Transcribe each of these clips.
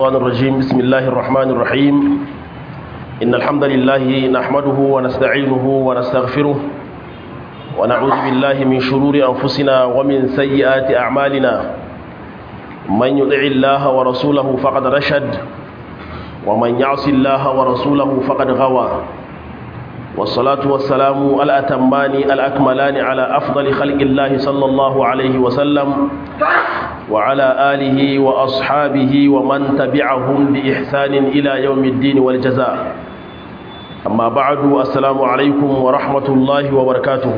الشيطان الرجيم. بسم الله الرحمن الرحيم. إن الحمد لله نحمده ونستعينه ونستغفره ونعوذ بالله من شرور أنفسنا ومن سيئات أعمالنا. من يطع الله ورسوله فقد رشد ومن يعص الله ورسوله فقد غوى. والصلاة والسلام الأتمان الأكملان على أفضل خلق الله صلى الله عليه وسلم وعلى آله وأصحابه ومن تبعهم بإحسان إلى يوم الدين والجزاء. أما بعد، السلام عليكم ورحمة الله وبركاته.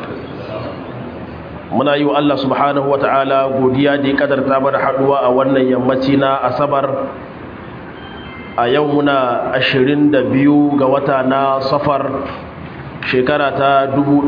muna yi wa Allah subhanahu wa ta'ala godiya da ya kadarta mana haduwa a wannan yammaci na Asabar. A yau muna 22 ga wata na Safar, shekara ta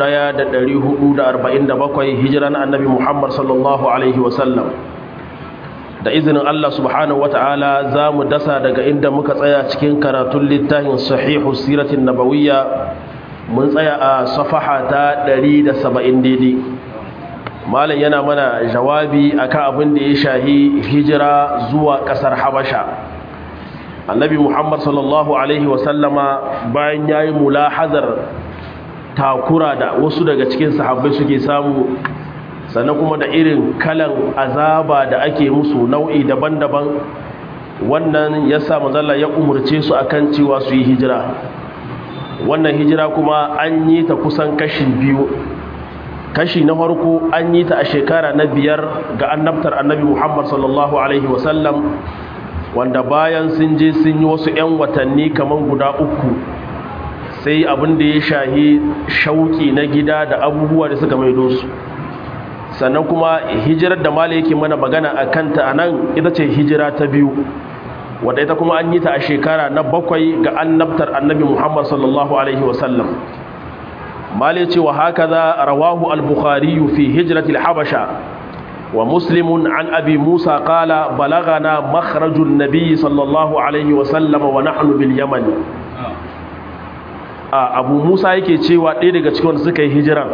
1447 hijiran annabi Muhammad sallallahu alaihi wasallam. Da izinin Allah subhanahu wa ta'ala za mu dasa daga inda muka tsaya cikin karatun littafin sahihu siratin nabawiyya. Mun tsaya a safaha ta 170 daidai. Malam yana mana jawabi akan abin da ya shahi hijira zuwa kasar Habasha. Annabi Muhammad sallallahu alaihi wasallama bayan yayi mulahazar takura da wasu daga cikin sahabbai suke samu, sannan kuma da irin kalan azaba da ake musu nau'i daban-daban, wannan yasa manzo Allah ya umurce su akan cewa su yi hijira. Wannan hijira kuma an yi ta kusan kashi biyu. Kashi na farko an yi ta a shekara na 5 ga annabtar annabi Muhammad sallallahu alaihi wasallam, wanda bayan sun je sun yi wasu 'yan watanni kaman guda 3, sai abin da ya shahi shauki na gida da abubuwa da suka maido su. Sannan kuma hijirar da mala yake mana magana a kanta a nan ita ce hijira ta 2, wadda ita kuma an yi ta a shekara na 7 ga annabtar annabi Muhammad sallallahu alaihi wasallam. mala ya ce wa haka za rawahu al-bukhari fi hijratil habasha wa muslimun an abi musa qala balagana makhrajun nabiy sallallahu alaihi wasallam wa nahnu bil yaman. Abu musa yake cewa ɗaya daga cikin wanda suka yi hijiran,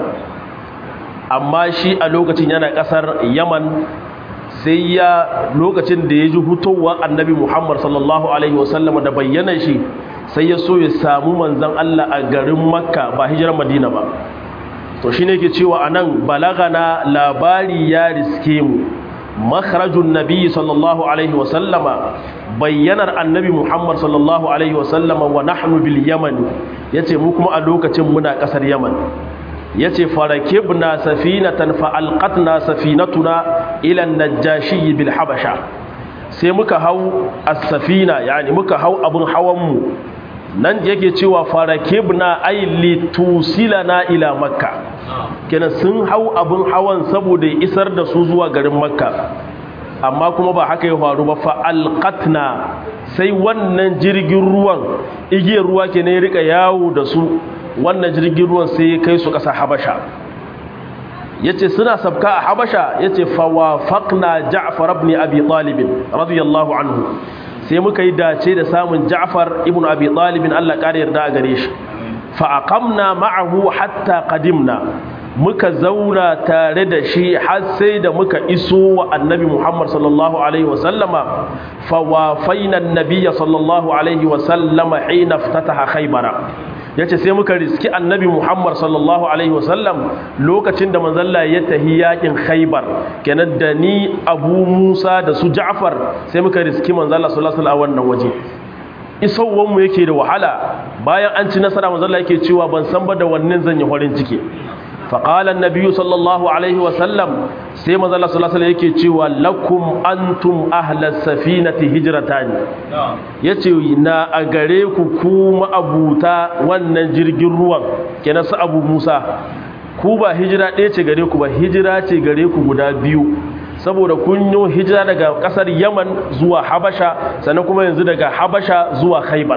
amma shi a lokacin yana ƙasar yaman, sai lokacin da ya ji hutowar annabi Muhammad sallallahu alaihi wasallam da bayyana shi, sai ya so ya samu manzan Allah a garin Makka, ba hijirar Madina ba. To shi ne ke cewa a nan balagana labari ya riske mu, makharajun nabi sallallahu alaihi wasallama, bayyanar annabi Muhammad sallallahu alaihi wasallama wa nahnu bil yaman, yace mu kuma a lokacin muna kasar Yaman. Yace farakibna safinatan fa alqatna safinatuna ila an-najashi bil habasha. Sai muka hau as-safina, yani muka hau abun hawan mu. Nan yake cewa farakibna ay litusilana ila makka, kenan sun hau abun hawan saboda ya isar da su zuwa garin Makka. Amma kuma ba haka ya faru ba, fa alqatna, sai wannan jirgin ruwan, igiyar ruwa kenan ya rika yawo da su, wannan jirgin ruwan sai ya kai su ƙasa Habasha. Yace suna sabka a Habasha, yace fa wafaqna Ja'far ibn Abi Talib radiyallahu anhu, sai muka yi dace da samun Ja'far ibn Abi Talib, Allah ƙara yarda a gare shi. Fa aqamna ma'ahu hatta qadimna, muka zauna tare da shi har sai da muka iso wa annabi Muhammad sallallahu alaihi wasallama. Fa wafaina an-nabiyya sallallahu alaihi wasallama hina iftataha Khaybara. Yace sai muka riski annabi Muhammad sallallahu alaihi wasallam lokacin da manzalla ya tahi yakin Khaybar, kenan da ni Abu Musa da su Ja'far sai muka riski manzalla sallallahu alaihi wasallam a wannan waje. Isowar mu yake da wahala, bayan an ci nasara manzalla yake cewa ban san ba da wannan zan yi farin ciki. فقال النبي صلى الله عليه وسلم سيما الله صلى الله عليه وسلم yake cewa lakum antum ahlas safinati hijratan, yace na a gare ku kuma abuta wannan jirgin ruwan, kenan su Abu Musa, ku ba hijira ɗaya ce gare ku ba, hijira ce gare ku guda biyu, saboda kun yi hijira daga ƙasar Yaman zuwa Habasha, sannan kuma yanzu daga Habasha zuwa Khaybar.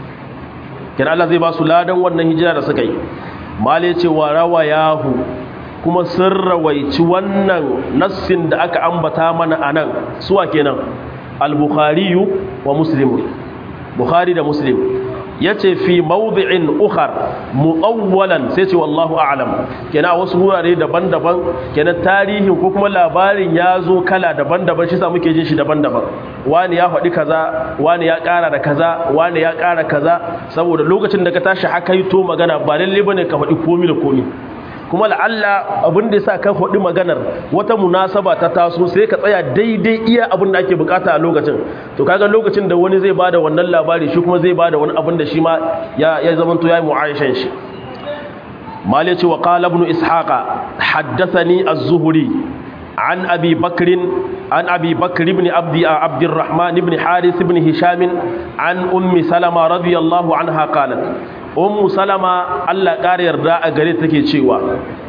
Kenan Allah zai ba su ladan wannan hijira da suka yi. Mali ce wa rawayahu, kuma sun rawaici wannan nassin da aka ambata mana a nan, suwa kenan al-Bukhari wa Muslim, Bukhari da Muslim. yace fi mawdi'in ukhar muawwalan sai ce wallahu a'lam kenan wasu wurare daban-daban kenan tarihin ko kuma labarin ya zo kala daban-daban shi sa muke jin shi daban-daban wani ya faɗi kaza wani ya ƙara da kaza wani ya ƙara kaza saboda lokacin da ka tashi hakaito magana ba lalle bane ka faɗi komi da komi kuma la'alla abin da yasa ka faɗi maganar wata munasaba ta taso sai ka tsaya daidai iya abin da ake bukata a lokacin to kaga lokacin da wani zai bada wannan labari shi kuma zai bada wani abin da shi ma ya zamanto yayi mu'ayishan shi mali ce wa qala ibn ishaqa haddathani az-zuhri an abi bakr ibn abdurrahman ibn harith ibn hisham an ummi salama radiyallahu anha qalat ummu salama Allah ƙara yarda a gare take cewa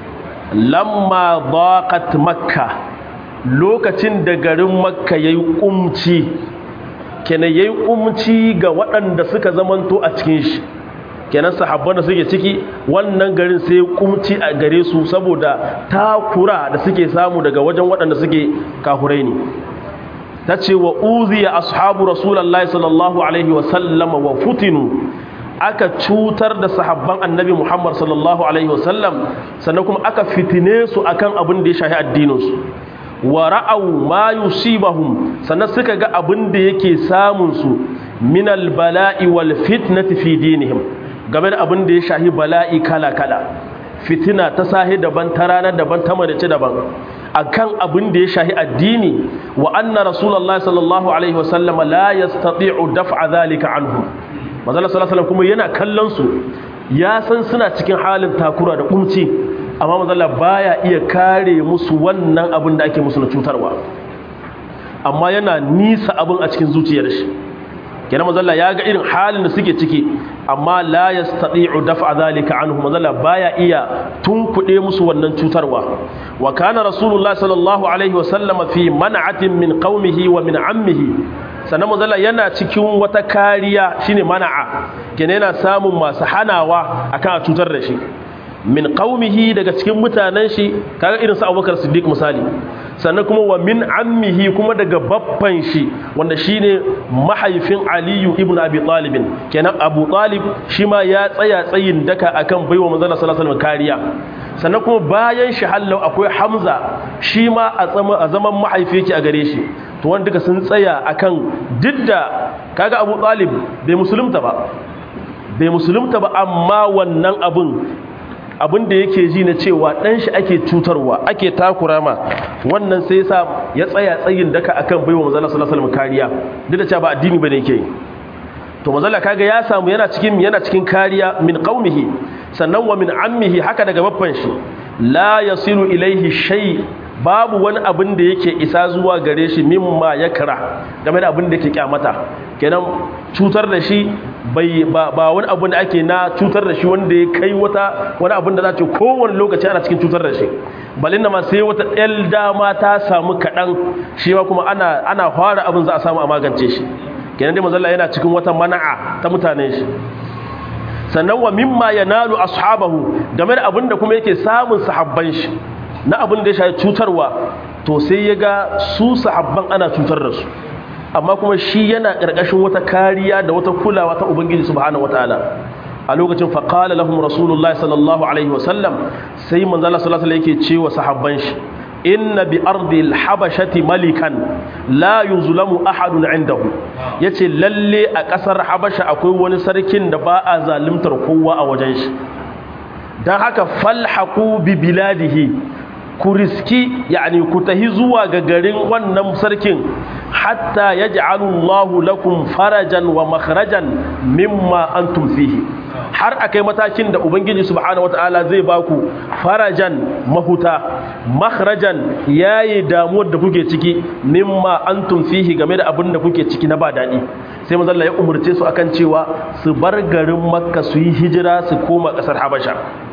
lamma daqat makka lokacin da garin makka yayi kumci kenan yayi kumci ga waɗanda suka zamanto a cikin shi kenan sahabban da suke ciki wannan garin sai kumci a gare su saboda takura da suke samu daga wajen waɗanda suke kafurai ne tace wa uziya ashabu rasulullahi sallallahu alaihi wa sallama wa futinu aka cutar da sahabban annabi Muhammad sallallahu alaihi wasallam sannan kuma aka fitine su akan abin da ya shahi addininsu wa ra'aw ma yusibahum sannan suka ga abin da yake samun su min albala'i wal fitnati fi dinihim game da abin da ya shahi bala'i kala kala fitina ta sahi daban ta rana daban ta madace daban akan abin da ya shahi addini wa anna rasulullahi sallallahu alaihi wasallam la yastati'u daf'a dhalika anhum manzala sallallahu alaihi kuma yana kallon su ya san suna cikin halin takura da kumci amma manzala baya iya kare musu wannan abin da ake musu na cutarwa amma yana nisa abin a cikin zuciyar shi kenan manzala ya ga irin halin da suke ciki amma la yastati'u daf'a zalika anhu manzala baya iya tunkuɗe musu wannan cutarwa wa kana rasulullahi sallallahu alaihi wasallam fi man'atin min qaumihi wa min ammihi sannan manzala yana cikin wata kariya shine mana'a kenan yana samun masu hanawa akan a cutar da shi min qaumihi daga cikin mutanen shi kaga irin su Abubakar Siddiq misali sannan kuma wa min ammihi kuma daga babban shi wanda shine mahaifin Ali ibn Abi Talib kenan Abu Talib shi ma ya tsaya tsayin daka akan baiwa manzala sallallahu alaihi wasallam kariya sannan kuma bayan shi hallau akwai Hamza shi ma a zaman mahaifi yake a gare shi to wanda duka sun tsaya akan didda kaga Abu Talib bai musulunta ba amma wannan abin da yake ji na cewa dan shi ake cutarwa ake takura ma wannan sai yasa ya tsaya tsayin daka akan baiwa manzo sallallahu alaihi wasallam kariya duk da cewa ba addini bane yake to manzo kaga ya samu yana cikin kariya min qaumihi sannan wa min ammihi haka daga babban shi la yasilu ilaihi shay babu wani abin da yake isa zuwa gare shi mimma yakra game da abin da yake kyamata kenan cutar da shi ba wani abin da ake na cutar da shi wanda ya kai wani abin da za ta kowane lokaci ana cikin cutar da shi balin da ma sai wata ɗan dama ta samu kaɗan shi ma kuma ana fara abin za a samu a magance shi kenan dai manzo yana cikin wata mana'a ta mutanen shi sannan wa mimma yanalu ashabahu game da abin da kuma yake samun sahabban shi na abin da ya shafi cutarwa to sai ya ga su sahabban ana cutar da su amma kuma shi yana ƙarƙashin wata kariya da wata kulawa ta ubangiji subhanahu wataala a lokacin faqala lahum rasulullahi sallallahu alaihi wasallam sai manzo Allah sallallahu alaihi yake cewa sahabban shi inna bi ardil habashati malikan la yuzlamu ahadun indahu yace lalle a ƙasar habasha akwai wani sarkin da ba a zalimtar kowa a wajen shi dan haka falhaqu bi biladihi ku riski yani ku tahi zuwa ga garin wannan sarkin hatta yaj'alullahu lakum farajan wa makhrajan mimma antum fihi har akai matakin da ubangiji subhanahu wataala zai baku farajan mahuta makhrajan yayi damuwar da kuke ciki mimma antum fihi game da abin da kuke ciki na ba dadi sai manzo Allah ya umurce su akan cewa su bar garin makka su yi hijira su koma kasar habasha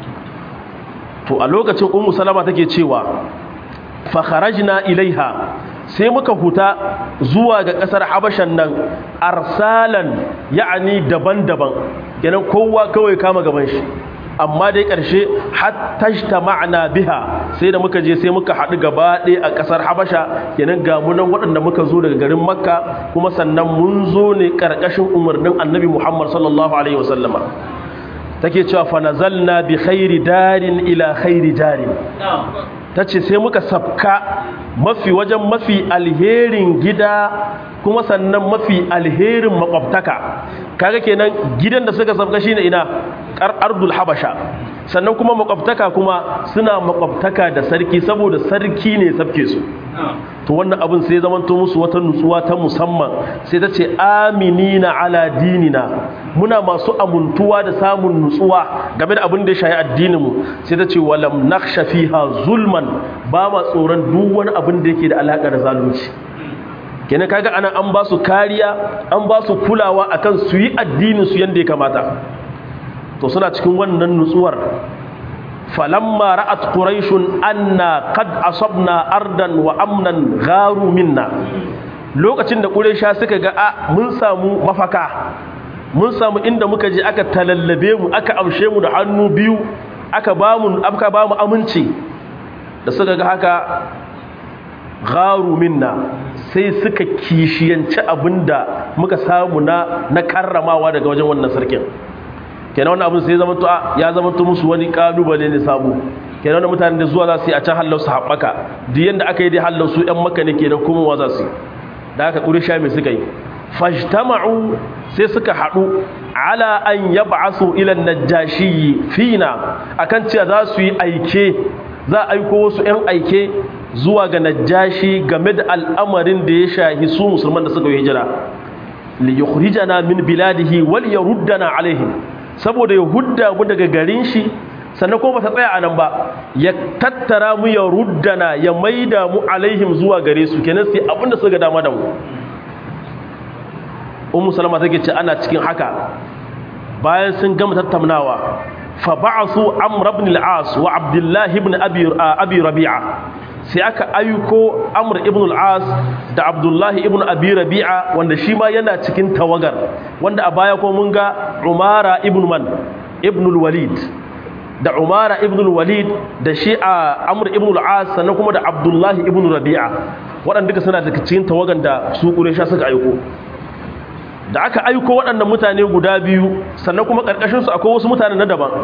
to a lokacin ummu salama take cewa fa kharajna ilaiha sai muka huta zuwa ga kasar habashan nan arsalan yani daban-daban kenan kowa kawai kama gaban shi amma dai ƙarshe hatta ma'ana biha sai da muka je sai muka haɗu gaba ɗaya a ƙasar habasha kenan ga mu nan waɗanda muka zo daga garin makka kuma sannan mun zo ne ƙarƙashin umarnin annabi muhammad sallallahu alaihi wasallama take cewa fa nazalna bi khairi darin ila khairi darin tace sai muka sabka wajen mafi alherin gida kuma sannan mafi alherin makwabtaka kaga kenan gidan da suka sabka shine ina ardul habasha sannan kuma makwabtaka kuma suna makwabtaka da sarki saboda sarki ne sabke su to wannan abin sai zaman to musu wata nutsuwa ta musamman sai ta ce aminina ala dinina muna masu amuntuwa da samun nutsuwa game da abin da ya shayi addinin mu sai ta ce walam nakhsha fiha zulman ba ma tsoron duk wani abin da yake da alaka da zalunci kenan kaga anan an ba su kariya an ba su kulawa akan su yi addinin su yanda ya kamata to suna cikin wannan nutsuwar falamma ra'at quraishun anna qad asabna ardan wa amnan gharu minna lokacin da quraisha suka ga mun samu mafaka mun samu inda muka je aka talallabe mu aka amshe mu da hannu biyu aka ba mu aminci da suka ga haka gharu minna sai suka kishiyanci abinda muka samu na karramawa daga wajen wannan sarkin kenan wannan abin sai ya zama to musu wani kalubale ne sabo kenan wannan mutanen da zuwa za su yi a can hallau su haɓaka duk yanda aka yi dai hallau su ɗan maka ne kenan kuma wa za su yi da aka ƙurisha mai suka yi fajtama'u sai suka haɗu ala an yab'asu ila najashi fina akan cewa za su yi aike za a aiko wasu ƴan aike zuwa ga najashi game da al'amarin da ya shahi su musulman da suka yi hijira li yukhrijana min biladihi wal yaruddana alaihim saboda ya hudda mu daga garin shi sannan kuma ba ta tsaya a nan ba ya tattara mu ya ruddana ya maida mu alaihim zuwa gare su kenan sai abinda suka dama da mu ummu salama take ce ana cikin haka bayan sun gama tattaunawa fa ba'athu amr ibn al-as wa abdullah ibn abi rabi'a sai aka ayyuko amr ibn al-as da abdullah ibn abi rabi'a wanda shi ma yana cikin tawagar wanda a baya ko mun ga umara ibn al-walid da umara ibn al-walid da shi a amr ibn al-as sannan kuma da abdullah ibn rabi'a waɗanda duka suna daga cikin tawagan da su quraysha suka ayyuko da aka ayyuko waɗannan mutane guda biyu sannan kuma ƙarƙashin su akwai wasu mutane na daban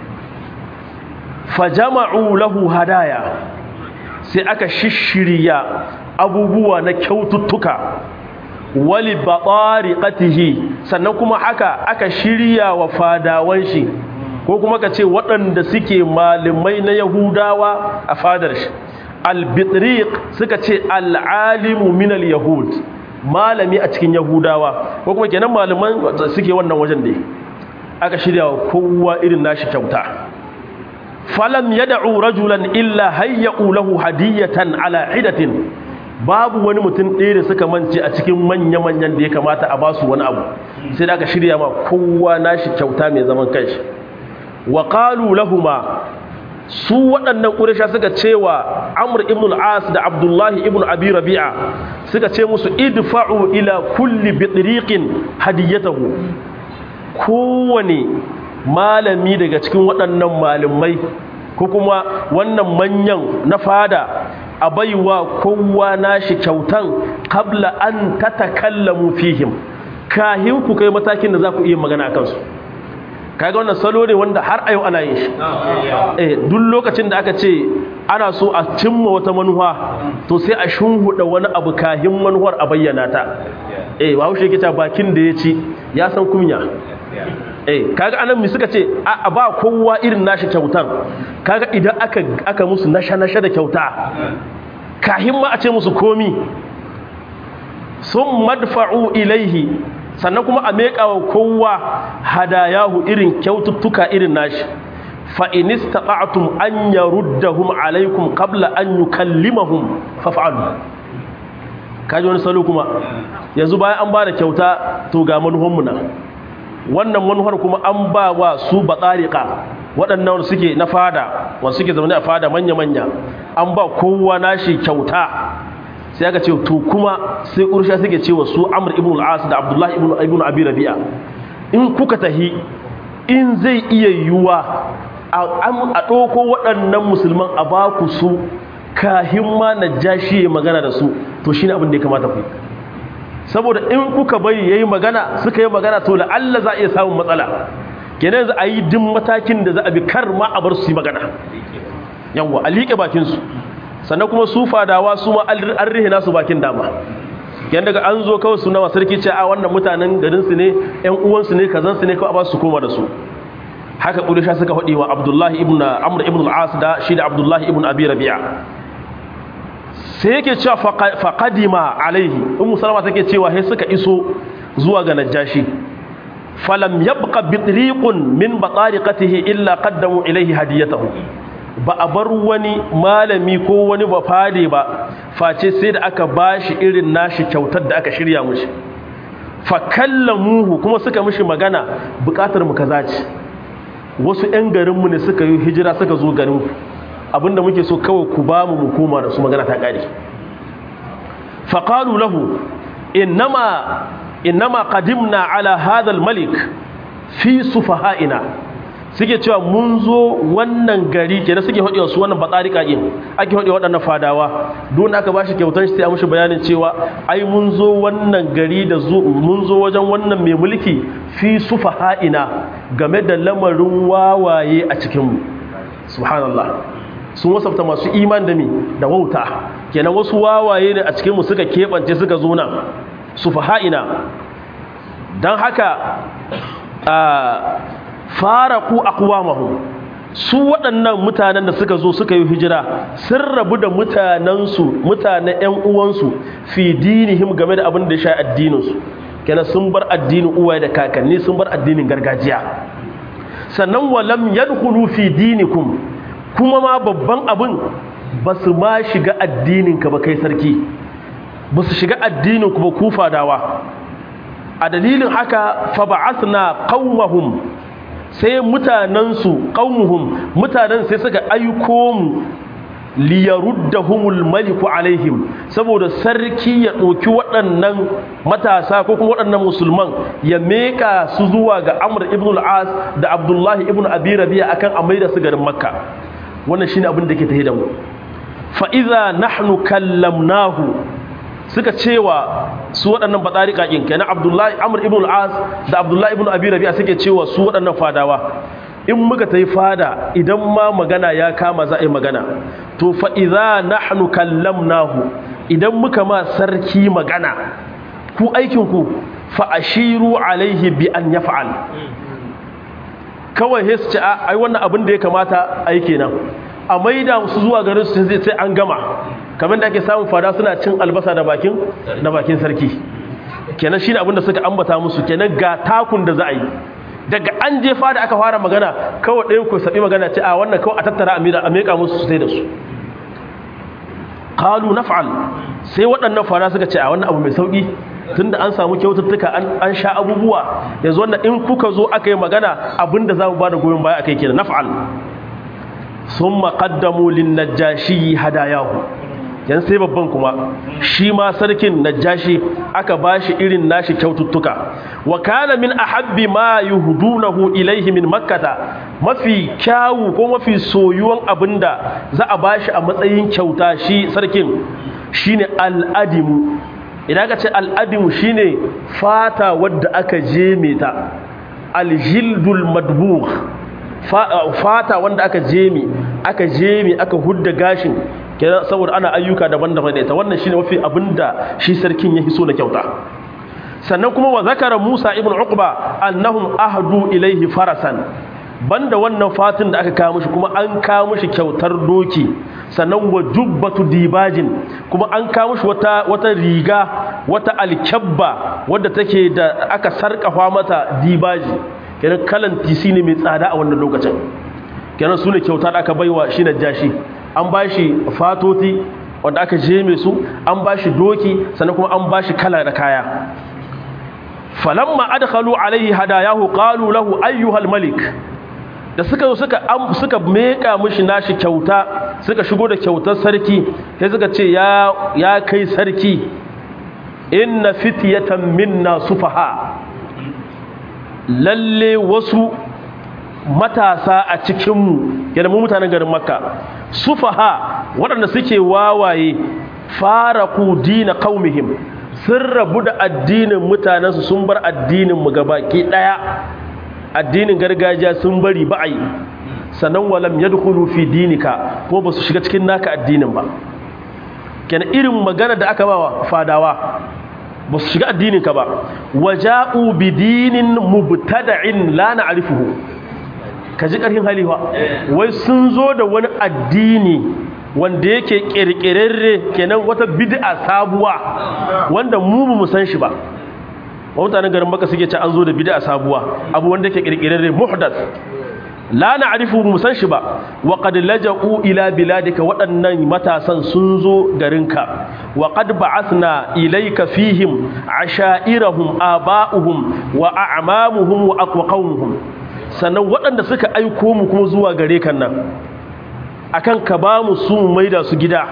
fajama'u lahu hadaya sai aka shishirya abubuwa na kyaututtuka wali batariqatihi sannan kuma haka aka shirya wa fadawan shi ko kuma ka ce waɗanda suke malamai na yahudawa a fadar shi albitriq suka ce al'alimu min al-yahud malami a cikin yahudawa ko kuma kenan malaman suke wannan wajen da aka shirya wa kowa irin nashi kyauta falam yad'u rajulan illa hayya'u lahu hadiyatan ala hidatin babu wani mutum ɗaya da suka mance a cikin manya-manyan da ya kamata a basu wani abu sai da aka shirya ma kowa nashi kyauta mai zaman kanshi wa qalu lahumma su waɗannan ƙurisha suka cewa amr ibn al-as da abdullahi ibn abi rabi'a suka ce musu idfa'u ila kulli bitriqin hadiyatahu kowane malami daga cikin waɗannan malamai ko kuma wannan manyan na fada a baiwa kowa nashi kyautan qabla an tatakallamu fihim kahin ku kai matakin da za ku iya magana akan su kaga wannan salo ne wanda har a yau ana yin shi duk lokacin da aka ce ana so a cimma wata manuwa to sai a shunhuda wani abu kahin manuwar a bayyana ta ba haushe yake ta bakin da ya ci ya san kunya kaga anan mi suka ce a ba kowa irin nashi kyautan kaga idan aka musu nasha da kyauta kahin ma a ce musu komi sun madfa'u ilaihi sannan kuma a meƙa wa kowa hadayahu irin kyaututtuka irin nashi fa in istata'tum an yaruddahum alaykum qabla an yukallimahum faf'alu kaji wani salo kuma yanzu bayan an ba da kyauta to ga manuhanmu nan wannan manuhar kuma an ba wa su batsariƙa waɗannan suke na fada wanda suke zaune a fada manya-manya an ba kowa nashi kyauta sai aka ce to kuma sai ƙursha suke cewa su amr ibn al-as da abdullahi ibn abi rabi'a in kuka tahi in zai iya yiwuwa a ɗauko waɗannan musulman a ba ku su kahin ma Najashi ya magana da su to shine abin da ya kamata ku, saboda in kuka bari yayi magana suka yi magana to la'alla za a iya samun matsala, kenan za a yi din matakin da za a bi kar ma a bar su yi magana, yawa a liƙe bakin su. Sannan kuma su fadawa su ma an rihina su bakin dama, yan daga an zo kawai su nawa sarki ce a wannan mutanen garin su ne, ƴan uwan su ne, kazan su ne, kawai a ba su koma da su. Haka Quraysha suka faɗi wa Abdullahi ibn Amr ibn al-As da shi da Abdullahi ibn Abi Rabi'a. Sai yake cewa faqadima alaihi, Ummu Salama take cewa sai suka iso zuwa ga Najashi. Falam yabqa bitriqun min batariqatihi illa qaddamu ilaihi hadiyatahu. Ba a bar wani malami ko wani bafade ba face sai da aka bashi irin nashi kyautar da aka shirya mushi. Fa kallamuhu, kuma suka mishi magana, bukatar mu kaza ce. Wasu 'yan garinmu ne suka yi hijira suka zo garin, abinda muke so kawai ku ba mu koma da su, magana ta ƙare. Faƙalu lahu innama qadimna ala hadal malik fi sufaha'ina, suke cewa mun zo wannan gari kenan, suke haɗewa su wannan batsarika ɗin ake haɗewa waɗannan fadawa, don aka ba shi kyautar shi sai a mushi bayanin cewa ai mun zo wannan gari da mun zo wajen wannan mai mulki fi sufaha'ina game da lamarin wawaye a cikinmu. Subhanallah, sun wasafta masu iman da mi da wauta, kenan wasu wawaye ne a cikinmu suka keɓance suka zo nan sufaha'ina. don haka faraku aqwamahum, su waɗannan mutanen da suka zo suka yi hijira sun rabu da mutanensu, mutanen ƴan uwansu fi dinihim game da abin da ya sha addininsu, kenan sun bar addinin uwaye da kakanni, sun bar addinin gargajiya. Sannan walam yadkhulu fi dinikum, kuma ma babban abin ba su ma shiga addininka ba kai sarki, ba su shiga addinin ku ba ku fadawa. A dalilin haka fa ba'athna qaumahum, sai mutanensu qaumuhum, mutanen sai suka aiko mu liyaruddahumul maliku alaihim, saboda sarki ya ɗauki waɗannan matasa ko kuma waɗannan musulman ya meka su zuwa ga Amr ibn al-As da Abdullahi ibn Abi Rabi'a akan a maida su garin Makka. Wannan shine abin da ke tafi da mu. Fa idza nahnu kallamnahu, suka cewa su waɗannan batsarika ɗin kenan Abdullahi Amr ibn al-As da Abdullahi ibn Abi Rabi'a suke cewa su waɗannan fadawa, in muka tayi fada idan ma magana ya kama za a yi magana, to fa idza nahnu kallamnahu, idan muka ma sarki magana, ku aikin ku fa ashiru alaihi bi an yaf'al, kawai sai su ce ai wannan abin da ya kamata ai kenan, a maida su zuwa garin su sai an gama, kamar da ake samun fada suna cin albasa da bakin sarki. Kenan shine abin da suka ambata musu, kenan ga takun da za a yi daga an je fada aka fara magana, kawai ɗayan ku sabi magana ce a wannan kawai a tattara a meka musu sai da su. Qalu naf'al, sai waɗannan fada suka ce a wannan abu mai sauki, tunda an samu kyaututtuka an sha abubuwa, yanzu wannan in kuka zo aka yi magana abinda za mu ba da goyon baya akai kenan naf'al. Summa qaddamu lin najashi hadayahu, yan sai babban kuma shi ma sarkin Najashi aka bashi irin nashi kyaututtuka. Wa kana min ahabbi ma yuhdunahu ilayhi min makkata, mafi kyawu ko mafi soyuwan abinda za a bashi a matsayin kyauta shi sarkin shine al'adimu. Idan ka ce al'adimu shine fata wadda aka jeme ta, aljildul madbugh, fata wanda aka jeme aka hudda gashin, kenan saboda ana ayyuka daban-daban da ita. Wannan shine mafi abinda shi sarkin ya hiso na kyauta. Sannan kuma wa zakara Musa ibn Uqba annahum ahdu ilayhi farasan, banda wannan fatin da aka kawo mishi kuma an kawo mishi kyautar doki. Sannan wa jubbatu dibajin, kuma an kawo mishi wata riga, wata alkabba wadda take da aka sarkafa mata dibaji, kenan kalan tisi ne mai tsada a wannan lokacin. Kenan su ne kyauta da aka baiwa shi Najashi. An ba shi fatoti wanda aka jeme su, an ba shi doki, sannan kuma an ba shi kala da kaya. Falamma adkhalu alaihi hadayahu qalu lahu ayyuhal malik, da suka zo suka meka mishi nashi kyauta, suka shigo da kyautar sarki, sai suka ce ya kai sarki, inna fityatan minna sufaha, lalle wasu matasa a cikinmu yana mu mutanen garin makka sufaha waɗanda suke wawaye faraku dina qaumihim sun rabu da addinin mutanensu sun bar addinin mu gabaki daya addinin gargajiya sun bari ba ai sanan walam yadkhulu fi dinika ko ba su shiga cikin naka addinin ba kenan irin magana da aka bawa fadawa ba su shiga addinin ka ba waja'u bidinin mubtada'in la na'rifuhu kaji karhin haliwa wai sun zo da wani addini wanda yake kirkirarre kenan wata bid'a sabuwa wanda mu san shi ba mutanen garin Makka suke ce an zo da bid'a sabuwa abu wanda yake kirkirarre muhdath la na'rifu mu san shi ba wa qad laja'u ila biladika waɗannan matasan sun zo garinka wa qad ba'athna ilayka fihim asha'irahum aba'uhum wa a'mamuhum wa aqwaqahum sannan waɗanda suka aiko mu kuma zuwa gare kan nan akan ka ba mu su maida su gida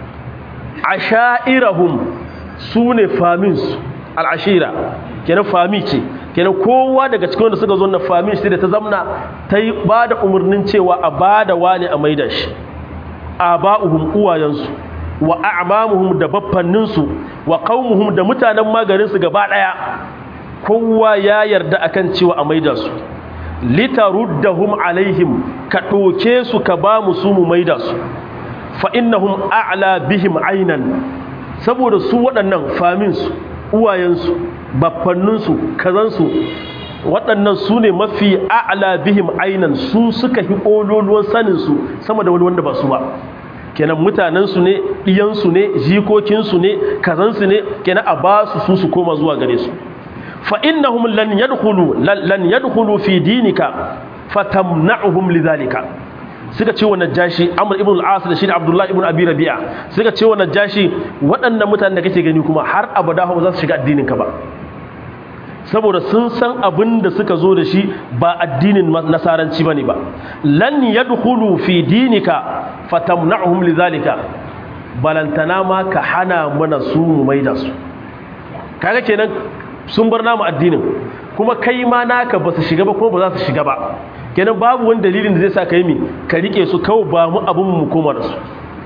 asha'irahum sune faminsu al'ashira kenan fami ce kenan kowa daga cikin wanda suka zo na fami shi da ta zamna ta yi ba da umarnin cewa a ba da wani a maida shi a ba'uhum uwayensu wa a'mamuhum da baffanninsu wa qaumuhum da mutanen magarinsu gaba ɗaya kowa ya yarda akan cewa a maida su litaruddahum alaihim ka ɗoke su ka ba mu su mu maida su fa innahum a'la bihim aynan saboda su waɗannan faminsu uwayensu baffanninsu kazansu waɗannan su ne mafi a'la bihim aynan su suka hi ƙololuwan saninsu sama da wani wanda ba su ba kenan mutanensu ne ɗiyansu ne jikokinsu ne kazansu ne kenan a ba su su koma zuwa gare su fa innahum lan yadkhulu fi dinika fatamna'uhum lidhalika suka ce wa najashi amr ibn al-as da shi da abdullah ibn abi rabi'a suka ce wa najashi waɗannan mutanen da kake gani kuma har abada ba za su shiga addinin ka ba saboda sun san abin da suka zo da shi ba addinin nasaranci bane ba lan yadkhulu fi dinika fatamna'uhum lidhalika balantana ma ka hana mana su mu maida su kaga kenan sun bar namu addinin kuma kai ma naka ba su shiga ba kuma ba za su shiga ba kenan babu wani dalilin da zai sa ka yi mi ka rike su kawai ba mu abin mu koma da su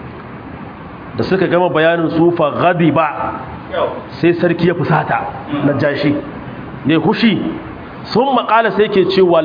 da suka gama bayanin su fa ba sai sarki ya fusata na jashi ne hushi sun makala sai ke cewa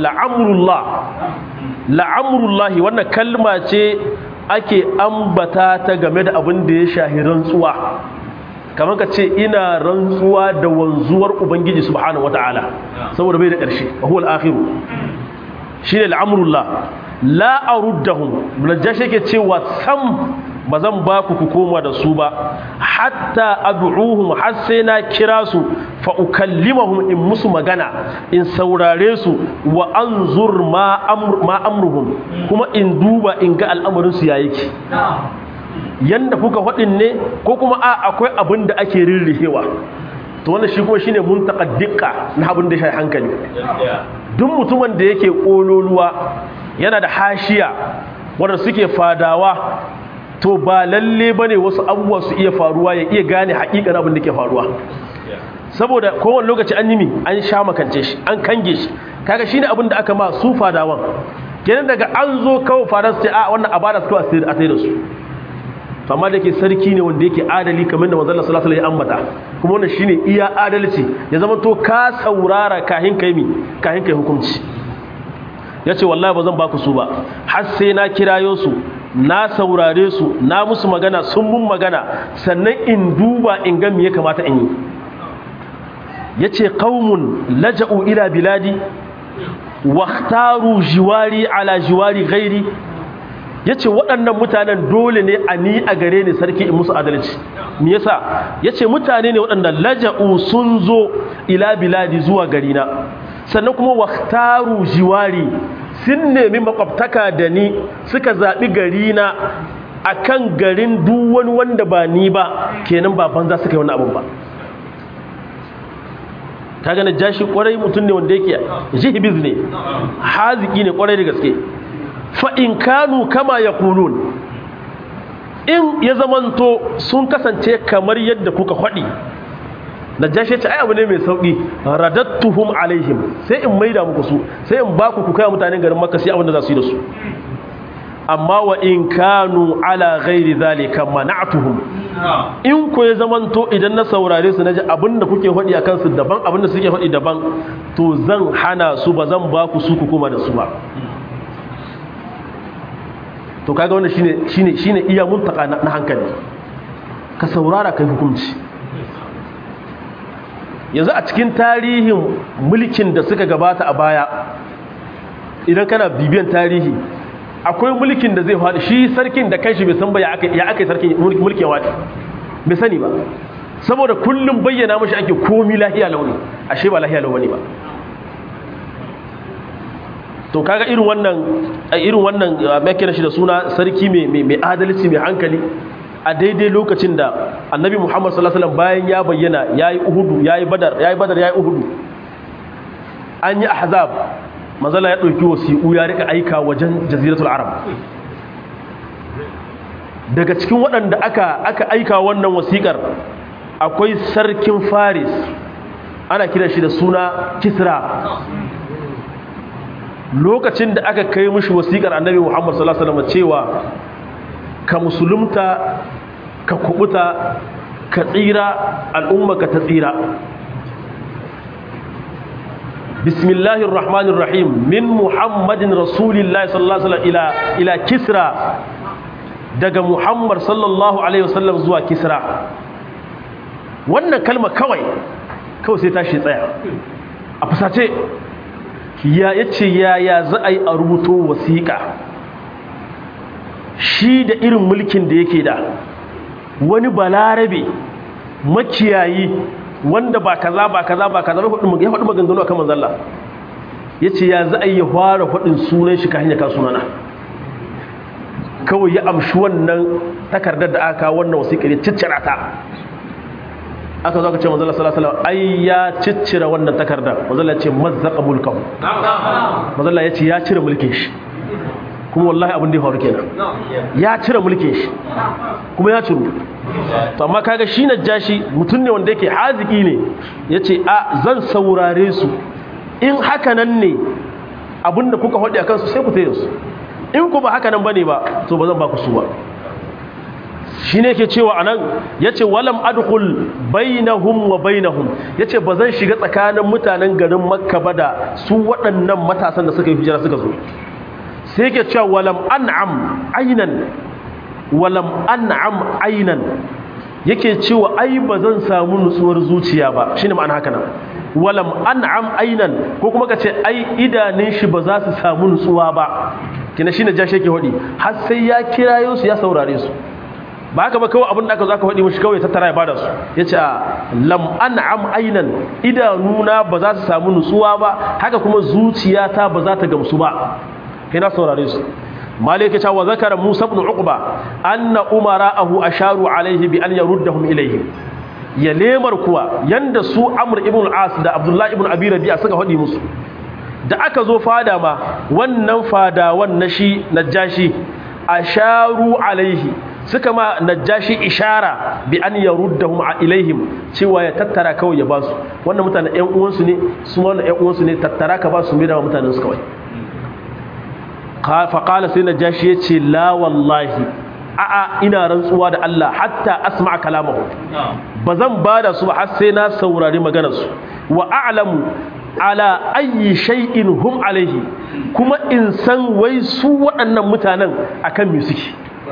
la'amurullahi wannan kalma ce ake ambata ta game da abin da ya shahi rantsuwa kamar ka ce ina rantsuwa da wanzuwar ubangiji subhanahu wataala saboda bai da ƙarshe wa huwa al-akhiru shine al'amrullah la aruddahum najashi yake cewa sam bazan ba ku koma da su ba hatta ad'uhum har sai na kira su fa ukallimahum in musu magana in saurare su wa anzur ma amruhum kuma in duba in ga al'amarin su yayi ki yanda kuka faɗin ne ko kuma akwai abin da ake rirrihewa to wannan shi kuma shine muntaqaddiqa na abin da shi hankali duk mutumin da yake kololuwa yana da hashiya wanda suke fadawa to ba lalle bane wasu abubuwa su iya faruwa ya iya gane haƙiƙan abin da ke faruwa saboda kowane lokaci an yi an sha makance shi an kange shi kaga shine abin da aka ma su fadawan kenan daga an zo kawo fadan su ce a wannan abada su kawai a sai da su amma da ke sarki ne wanda yake adali kamar da manzon sallallahu alaihi wasallam ya ambata kuma wannan shine iya adalci ya zama to ka saurara kahin kai hukunci yace wallahi bazan ba ku su ba har sai na kirayo su na saurare su na musu magana sun mun magana sannan in duba in ga me ya kamata in yi yace qaumun laja'u ila biladi wakhtaru jiwari ala jiwari ghairi yace waɗannan mutanen dole ne a ni a gare ni sarki in musu adalci me yasa yace mutane ne waɗanda laja'u sun zo ila biladi zuwa garina sannan kuma wakhtaru jiwari sun nemi makwabtaka da ni suka zaɓi garina akan garin duk wani wanda ba ni ba kenan ba banza suka yi wani abun ba kaga na jashi kwarai mutum ne wanda yake jihibiz ne haziki ne kwarai da gaske fa in kanu kama yaqulun in ya zamanto sun kasance kamar yadda kuka faɗi najashi ce ai abu ne mai sauki radattuhum alaihim sai in maida muku su sai in ba ku kai mutanen garin makka sai abin da za su yi da su amma wa in kanu ala ghairi zalika mana'tuhum in ko ya zamanto idan na saurare su naji abinda kuke hodi akan su daban abinda suke hodi daban to zan hana su ba zan ba ku su ku kuma da su ba to kaga wannan shine iya muntaka na hankali ka saurara kai hukunci yanzu a cikin tarihin mulkin da suka gabata a baya idan kana bibiyan tarihi akwai mulkin da zai faɗi shi sarkin da kanshi bai san ba ya aka yi sarkin mulkin waɗi bai sani ba saboda kullum bayyana mashi ake komi lahiya launi ashe ba lahiya launi ba to kaga irin wannan mai kira shi da suna sarki mai adalci mai hankali a daidai lokacin da annabi muhammad sallallahu alaihi wasallam bayan ya bayyana yayi uhudu yayi badar yayi uhudu an yi ahzab manzala ya ɗauki wasiƙu ya rika aika wajen jaziratul arab daga cikin waɗanda aka aika wannan wasiƙar akwai sarkin faris ana kiran shi da suna kisra lokacin da aka kai mishi wasiƙar annabi muhammad sallallahu alaihi wasallam cewa ka musulunta ka kubuta ka tsira al'umma ka ta tsira bismillahir rahmanir rahim min muhammadin rasulillahi sallallahu alaihi wasallam ila kisra daga muhammad sallallahu alaihi wasallam zuwa kisra wannan kalma kawai sai tashi tsaya a fusace yace ya za a yi a rubuto wasiƙa shi da irin mulkin da yake da wani balarabe makiyayi wanda ba kaza ya faɗi maganganu a kan manzalla ya ce ya za a yi fara faɗin sunan shi ka hanyar ka sunana kawai ya amshi wannan takardar da aka wannan wasiƙar ya ciccira ta aka zo aka ce manzalla sallallahu ai ya ciccira wannan takardar manzalla ya ce mazzaqa mulkahu manzalla ya ce ya cire mulkin shi kuma wallahi abin da ya faru kenan ya cire mulkin shi kuma ya ciru to amma kaga shi najashi mutum ne wanda yake haziki ne yace a zan saurare su in haka nan ne abinda kuka hodi akan su sai ku tayi su in ku ba haka nan bane ba to ba zan ba ku su ba shine yake cewa anan yace walam adkhul bainahum wa bainahum yace ba zan shiga tsakanin mutanen garin makka ba da su waɗannan matasan da suka yi hijira suka zo sai yake cewa walam an'am aynan yake cewa ai bazan samu nutsuwar zuciya ba shine ma'ana haka nan walam an'am aynan ko kuma kace ai idanun shi ba za su samu nutsuwa ba kina shine jashi yake hodi har sai ya kirayo su ya saurare su ba haka ba kawai abin da aka zaka hodi mishi kawai tattara ya bada su yace lam an'am aynan idanuna ba za su samu nutsuwa ba haka kuma zuciyata ba za ta gamsu ba kina saurare su malike ta wa zakara Musa ibn Uqba anna umara'ahu asharu alaihi bi an yaruddahum ilayhi ya lemar kuwa yanda su Amr ibn al-As da Abdullah ibn Abi Rabi'a suka hadi musu da aka zo fada ma wannan fada wannan shi najashi asharu alaihi suka ma najashi ishara bi an yaruddahum ilaihim cewa ya tattara kawai ya basu wannan mutanen ƴan uwansu ne su wannan ƴan uwansu ne tattara ka basu mai da mutanen su kawai faƙala sai na jashi ya ce la wallahi a'a ina rantsuwa da Allah hatta asma kalamahu ba zan ba da su ba har sai na saurari maganarsu wa a'lamu ala ayyi shay'in hum alaihi kuma in san wai su waɗannan mutanen akan me suke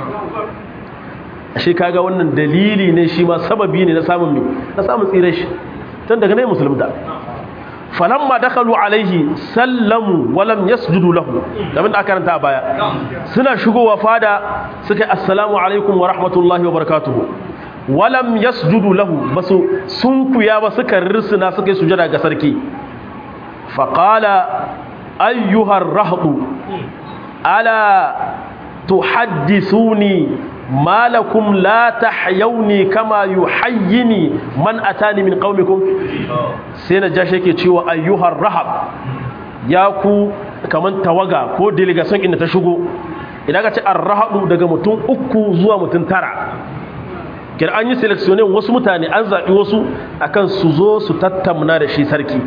ashe kaga wannan dalili ne shi ma sababi ne na samun tsirar shi tun daga ne musulunta falamma dakhalu alaihi sallamu walam yasjudu lahu kamar da aka karanta a baya suna shigowa fada suka yi assalamu alaikum wa rahmatullahi wa barakatuh walam yasjudu lahu basu sunkuya ba suka risuna suka yi sujada ga sarki faqala ayyuhar rahdu ala tuhaddithuni malakum la tahyawni kama yuhayyini man atani min qaumikum sai na jashe yake cewa ayyuhar rahab ya ku kaman tawaga ko delegation inda ta shigo idan ka ce ar-rahadu daga mutum 3 zuwa mutum 9 kira an yi seleksiyonin wasu mutane an zaɓi wasu akan su zo su tattauna da shi sarki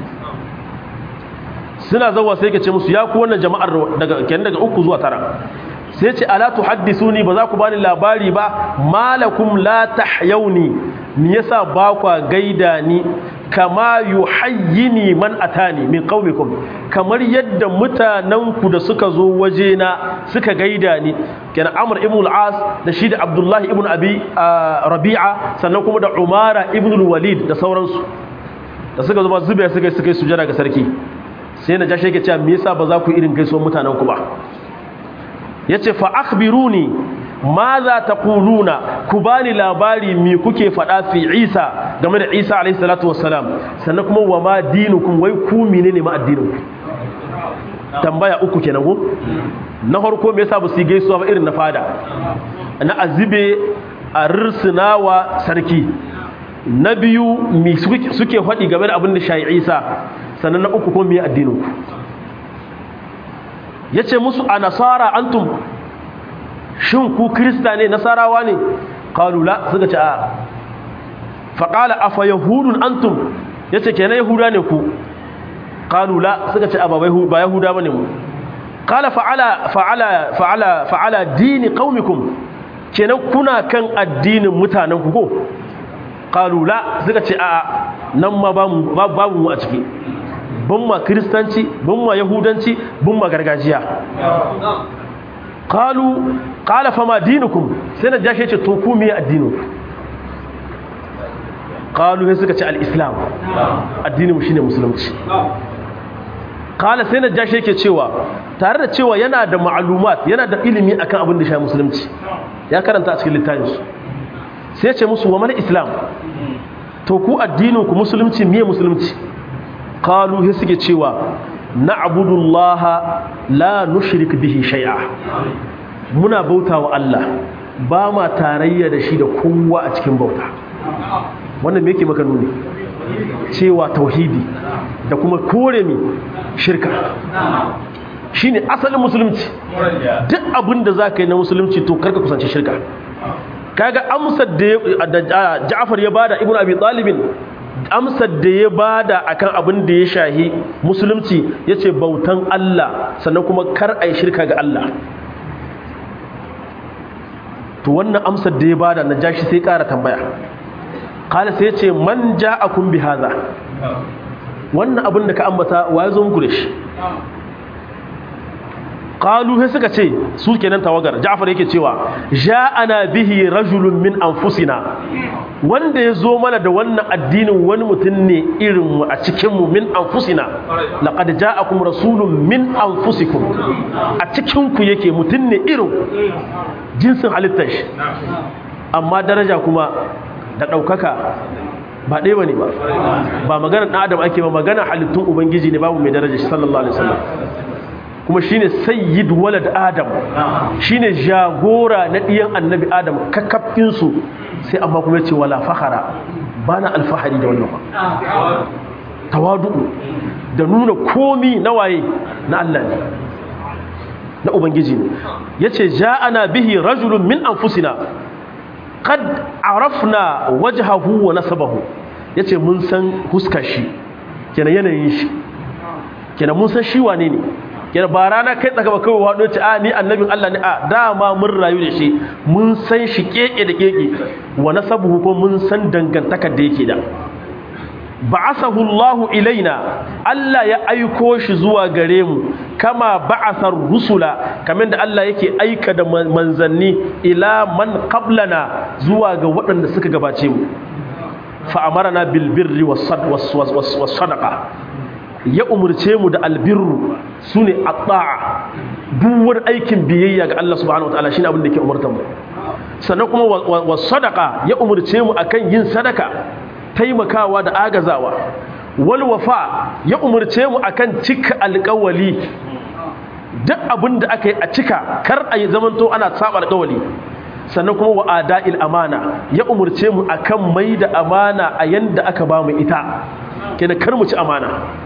suna zawa sai ka ce musu ya ku wannan jama'ar daga 3 zuwa 9 sai ce ala tuhaddisuni ba za ku bani labari ba malakum la tahyawni me yasa ba ku gaida ni kama yuhayyini man atani min qaumikum kamar yadda mutananku da suka zo waje na suka gaida ni kenan Amr ibn al-As da shi da Abdullah ibn Abi Rabi'a sannan kuma da Umara ibn al-Walid da sauransu da suka zo ba zube suka yi sujada ga sarki sai na jashe yake cewa me yasa ba za ku irin gaisuwar mutananku ba yace fa akhbiruni maza taquluna ku bani labari me kuke fada fi Isa game da Isa alayhi salatu wassalam sannan kuma wa ma dinukum wai ku menene ma addininku tambaya uku kenan ko na farko me yasa ba su gaisuwa ba irin na fada na azibe a risnawa sarki na biyu me suke fadi game da abin da shayi Isa sannan na uku ko me addininku yace musu a nasara antum shin ku krista ne nasarawa ne qalu la suka ce a fa qala afa yahudun antum yace kenan yahuda ne ku qalu la suka ce ba yahuda bane mu qala fa'ala dini qaumikum kenan kuna kan addinin mutanen ku ko qalu la suka ce a nan ma babu mu a ciki ban ma kristanci ban ma yahudanci ban ma gargajiya qala fama dinukum sai na jashe ce to ku me addinu qalu sai suka ce al-islam addinin mu shine musulunci qala sai na jashe yake cewa tare da cewa yana da ma'lumat yana da ilimi akan abin da shi musulunci ya karanta a cikin littafin su sai ya ce musu wa mal islam to ku addinin ku musulunci me musulunci qalu sai suke cewa na'budullaha la nushrik bihi shay'a muna bautawa Allah ba ma tarayya da shi da kowa a cikin bauta wannan me yake maka nuni cewa tauhidi da kuma kore mi shirka shine asalin musulunci duk abin da zaka yi na musulunci to karka kusanci shirka kaga amsar da Ja'far ya bada Ibn Abi Talib amsar da ya bada akan abin da ya shahi musulunci yace bautan Allah sannan kuma kar ai shirka ga Allah to wannan amsar da ya bada Najashi sai ƙara tambaya kala sai yace man ja'akum bi hadha wannan abin da ka ambata wa yazo muku da shi qalu sai suka ce su kenan tawagar Ja'far yake cewa ja'ana bihi rajulun min anfusina wanda yazo mana da wannan addinin wani mutum ne irin mu a cikin mu min anfusina laqad ja'akum rasulun min anfusikum a cikin ku yake mutum ne irin jinsin halittar shi amma daraja kuma da daukaka ba ɗaya bane ba maganar dan adam ake ba maganar halittun ubangiji ne babu mai daraja sallallahu alaihi wasallam kuma shine sayyid walad adam shine jagora na diyan annabi adam kakkafin su sai amma kuma yace wala fakhara bana alfahari da wannan tawadu da nuna komi na waye na Allah ne na ubangiji ne yace ja'ana bihi rajulun min anfusina qad arafna wajhahu wa nasabahu yace mun san huskar shi kenan yanayin shi kenan mun san shi wane ne yana ba rana kai tsaka ba kawai wado ce a ni annabin Allah ne a dama mun rayu da shi mun san shi keke da keke wa nasabuhu ko mun san dangantakar da yake da ba'athahu Allah ilaina Allah ya aiko shi zuwa gare mu kama ba'athar rusula kamar da Allah yake aika da manzanni ila man qablana zuwa ga waɗanda suka gabace mu fa amarna bil birri was sadaqa ya umurce mu da albirru sune at-ta'a duk wani aikin biyayya ga Allah subhanahu wataala shine abin da yake umurtar mu sannan kuma was sadaqa ya umurce mu akan yin sadaka taimakawa da agazawa wal wafa ya umurce mu akan cika alƙawali duk abin da aka yi a cika kar a yi zamanto ana saba alƙawali sannan kuma wa ada'il amana ya umurce mu akan mai da amana a yanda aka ba mu ita kenan kar mu ci amana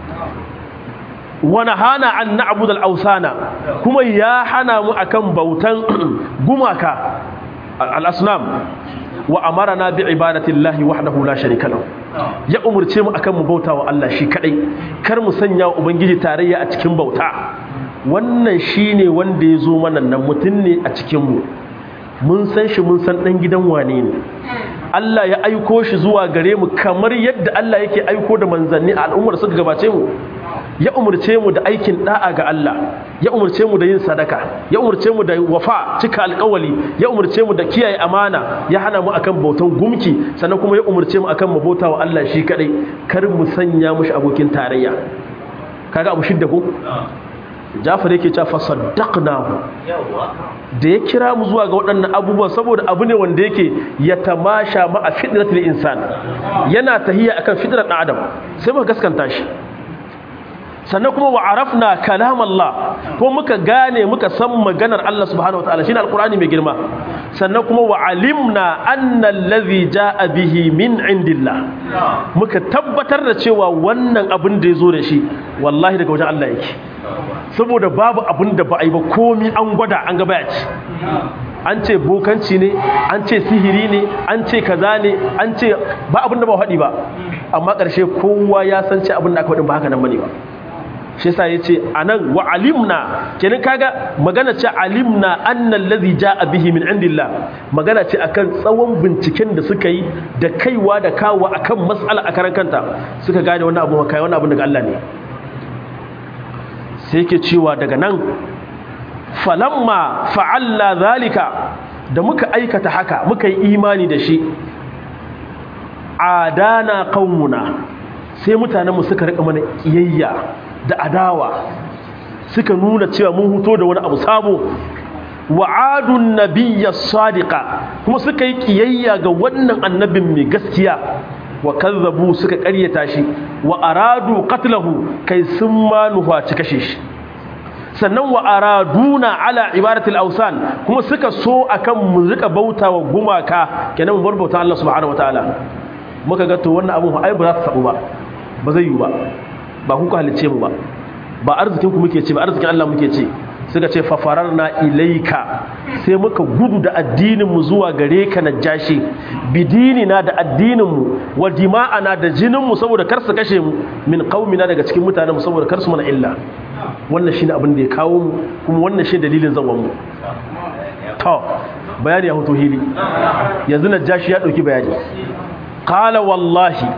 wani hana an na'budu al-awsana kuma ya hana mu akan bautan gumaka al-asnam wa amarna bi ibadatillahi wahdahu la sharika lahu ya umurce mu akan mu bautawa Allah shi kadai kar mu sanya wa ubangiji tarayya a cikin bauta. Wannan shine wanda ya zo mana nan mutun ne a cikin mu, mun san shi, mun san dan gidan wane ne. Allah ya aiko shi zuwa gare mu kamar yadda Allah yake aiko da manzanni a al'ummar suka gabace mu. Ya umurce mu da aikin da'a ga Allah, ya umurce mu da yin sadaka, ya umurce mu da wafa, cika alƙawali, ya umurce mu da kiyaye amana, ya hana mu akan bautan gumki, sannan kuma ya umurce mu akan mu bautawa Allah shi kadai, kar mu sanya mushi abokin tarayya. Kaga abu shidda ko? Jafar yake cewa fa saddaqnahu, da ya kira mu zuwa ga waɗannan abubuwan saboda abu ne wanda yake ya tamasha ma a fitratul insan, yana tahiya akan fitrar ɗan adam, sai muka gaskanta shi. Sannan kuma wa arafna kalam Allah, ko muka gane muka san maganar Allah subhanahu wataala shine alqur'ani mai girma. Sannan kuma wa alimna anna allazi jaa bihi min indillah, muka tabbatar da cewa wannan abin da yazo da shi wallahi daga wajen Allah yake, saboda babu abin da ba a yi ba, komi an gwada an ga baya ci. An ce bokanci ne, an ce sihiri ne, an ce kaza ne, an ce ba abin da ba haɗi ba, amma ƙarshe kowa ya san ce abin da aka faɗin ba haka nan bane ba. Shi yasa yace anan wa alimna, kenan kaga magana ce alimna annal ladhi jaa bihi min indillah, magana ce akan tsawon binciken da suka yi da kaiwa da kawo akan mas'ala a karan kanta, suka gane wannan abu kai wannan abin daga Allah ne. Sai yake cewa daga nan falamma fa'alna zalika, da muka aikata haka muka yi imani da shi, adana qaumuna, sai mutanenmu suka rika mana kiyayya da adawa, suka nuna cewa mun huto da wani abu sabo. Wa'adun nabiyya sadiqa, kuma suka yi kiyayya ga wannan annabin mai gaskiya. Wa kazzabu, suka ƙaryata shi. Wa aradu qatlahu, kai sun ma nufaci kashe shi. Sannan wa araduna ala ibadatil awsan, kuma suka so akan mu rika bautawa gumaka, kenan mu bar bauta Allah subhanahu wataala. Muka ga to wannan abun ai ba za ta sabu ba, ba zai yi ba, ba ku ka halice mu ba, ba arzikin ku muke ce ba, arzikin Allah muke ce. Suka ce fafararna ilaika, sai muka gudu da addinin mu zuwa gare ka Najashi, bidinina da addinin mu, wa dima'ana da jinin mu, saboda kar su kashe mu, min qaumina daga cikin mutanen mu, saboda kar su mana illa. Wannan shine abin da ya kawo mu, kuma wannan shi dalilin zawan mu. To bayani ya hoto hili, yanzu Najashi ya dauki bayani. Qala wallahi,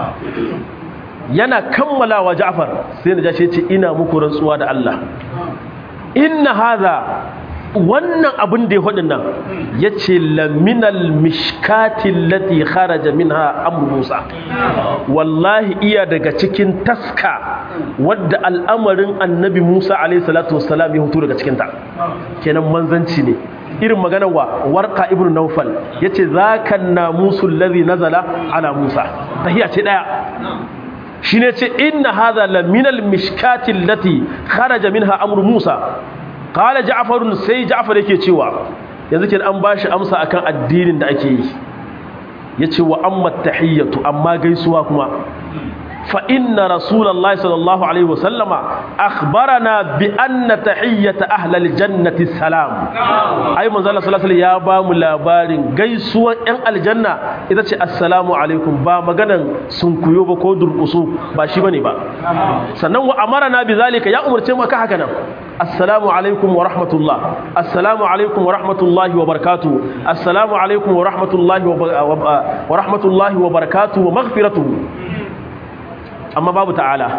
yana kammalawa Ja'far sai Najashi ya ce ina muku rantsuwa da Allah, inna hadha, wannan abin da ya faɗin nan, ya ce laminal mishkati lati kharaja minha amru Musa, wallahi iya daga cikin taska wadda al'amarin annabi Musa alaihi salatu wassalam ya hutu daga cikinta. Kenan manzanci ne, irin maganar wa Warqa ibn Nawfal yace zaka namusul ladhi nazala ala Musa, tahiya ce daya. Shine ce inna hadha la minal mishkati allati kharaja minha amru Musa. Qala Ja'far, sai Ja'far yake cewa yanzu kin an bashi amsa akan addinin da ake yi. Yace wa amma tahiyyatu, amma gaisuwa kuma, fa inna rasulullahi sallallahu alaihi wasallama akhbarana bi anna tahiyyata ahlil jannati salam. Ai manzo Allah sallallahu alaihi ya ba mu labarin gaisuwar ɗan aljanna ita ce assalamu alaikum, ba maganan sunkuyo ba ko durkusu, ba shi bane ba. Sannan wa amarna bi zalika, ya umurce mu haka nan, assalamu alaikum wa rahmatullah, assalamu alaikum wa rahmatullahi wa barakatuh, assalamu alaikum wa rahmatullahi wa rahmatullahi wa barakatuh wa maghfiratuhu. Amma babu ta'ala.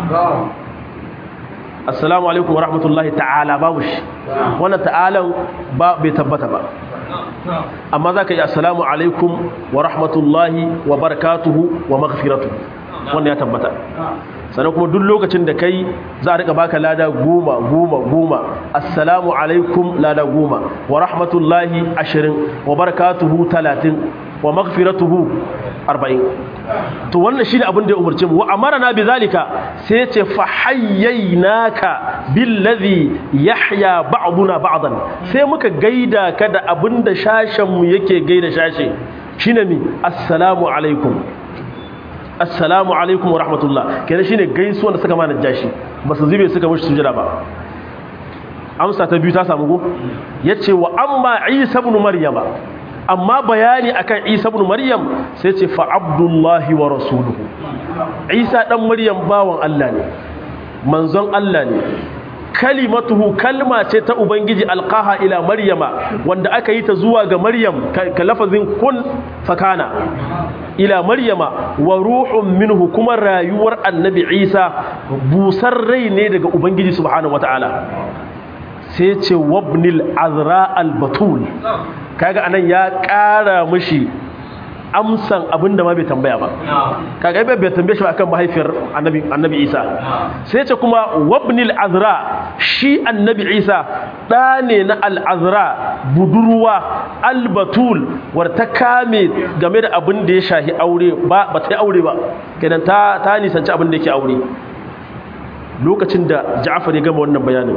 Assalamu alaikum wa rahmatullahi ta'ala, babu shi. Wannan ta'alan ba bai tabbata ba. Amma za ka yi assalamu alaikum wa rahmatullahi wa barakatuhu wa maghfiratuhu, wannan ya tabbata. Sannan kuma duk lokacin da kai za a rika baka lada 10. Assalamu alaikum lada 10, wa rahmatullahi 20, wa barakatuhu 30, wa maghfiratuhu 40. To wannan shine abin da ya umurce mu. Wa amarna bi zalika, sai ya ce fa hayyaynaka billazi yahya ba'duna ba'dan, sai muka gaida ka da abin da shashen mu yake gaida shashe, shine mi assalamu alaikum, assalamu alaikum wa rahmatullah. Kenan shine gaisuwa da suka ma Najashi, ba su zube suka mishi sujada ba. Amsa ta biyu ta samu go, yace wa amma Isa ibn Maryama, amma bayani akan Isa ibn Maryam sai ce fa abdullahi wa rasuluhu. Isa dan Maryam bawan Allah ne, manzon Allah ne, kalimatuhu kalma ce ta ubangiji alqaha ila maryama wanda aka yi ta zuwa ga Maryam ka lafazin kun fakana ila maryama wa ruhun minhu, kuma rayuwar annabi Isa busar rai ne daga ubangiji subhanahu wataala. sai ce wabnil azra al-batul, kaga anan ya ƙara mishi amsan abinda ma bai tambaya ba, kaga bai tambaye shi akan mahaifiyar annabi Isa. sai ce kuma wabnil azra, shi annabi Isa ɗa ne na al-azra budurwa al-batul war ta kame game da abin da ya shahi aure, ba ta yi aure ba, kenan ta nisanci abin da yake aure. lokacin da Ja'far ya gama wannan bayanin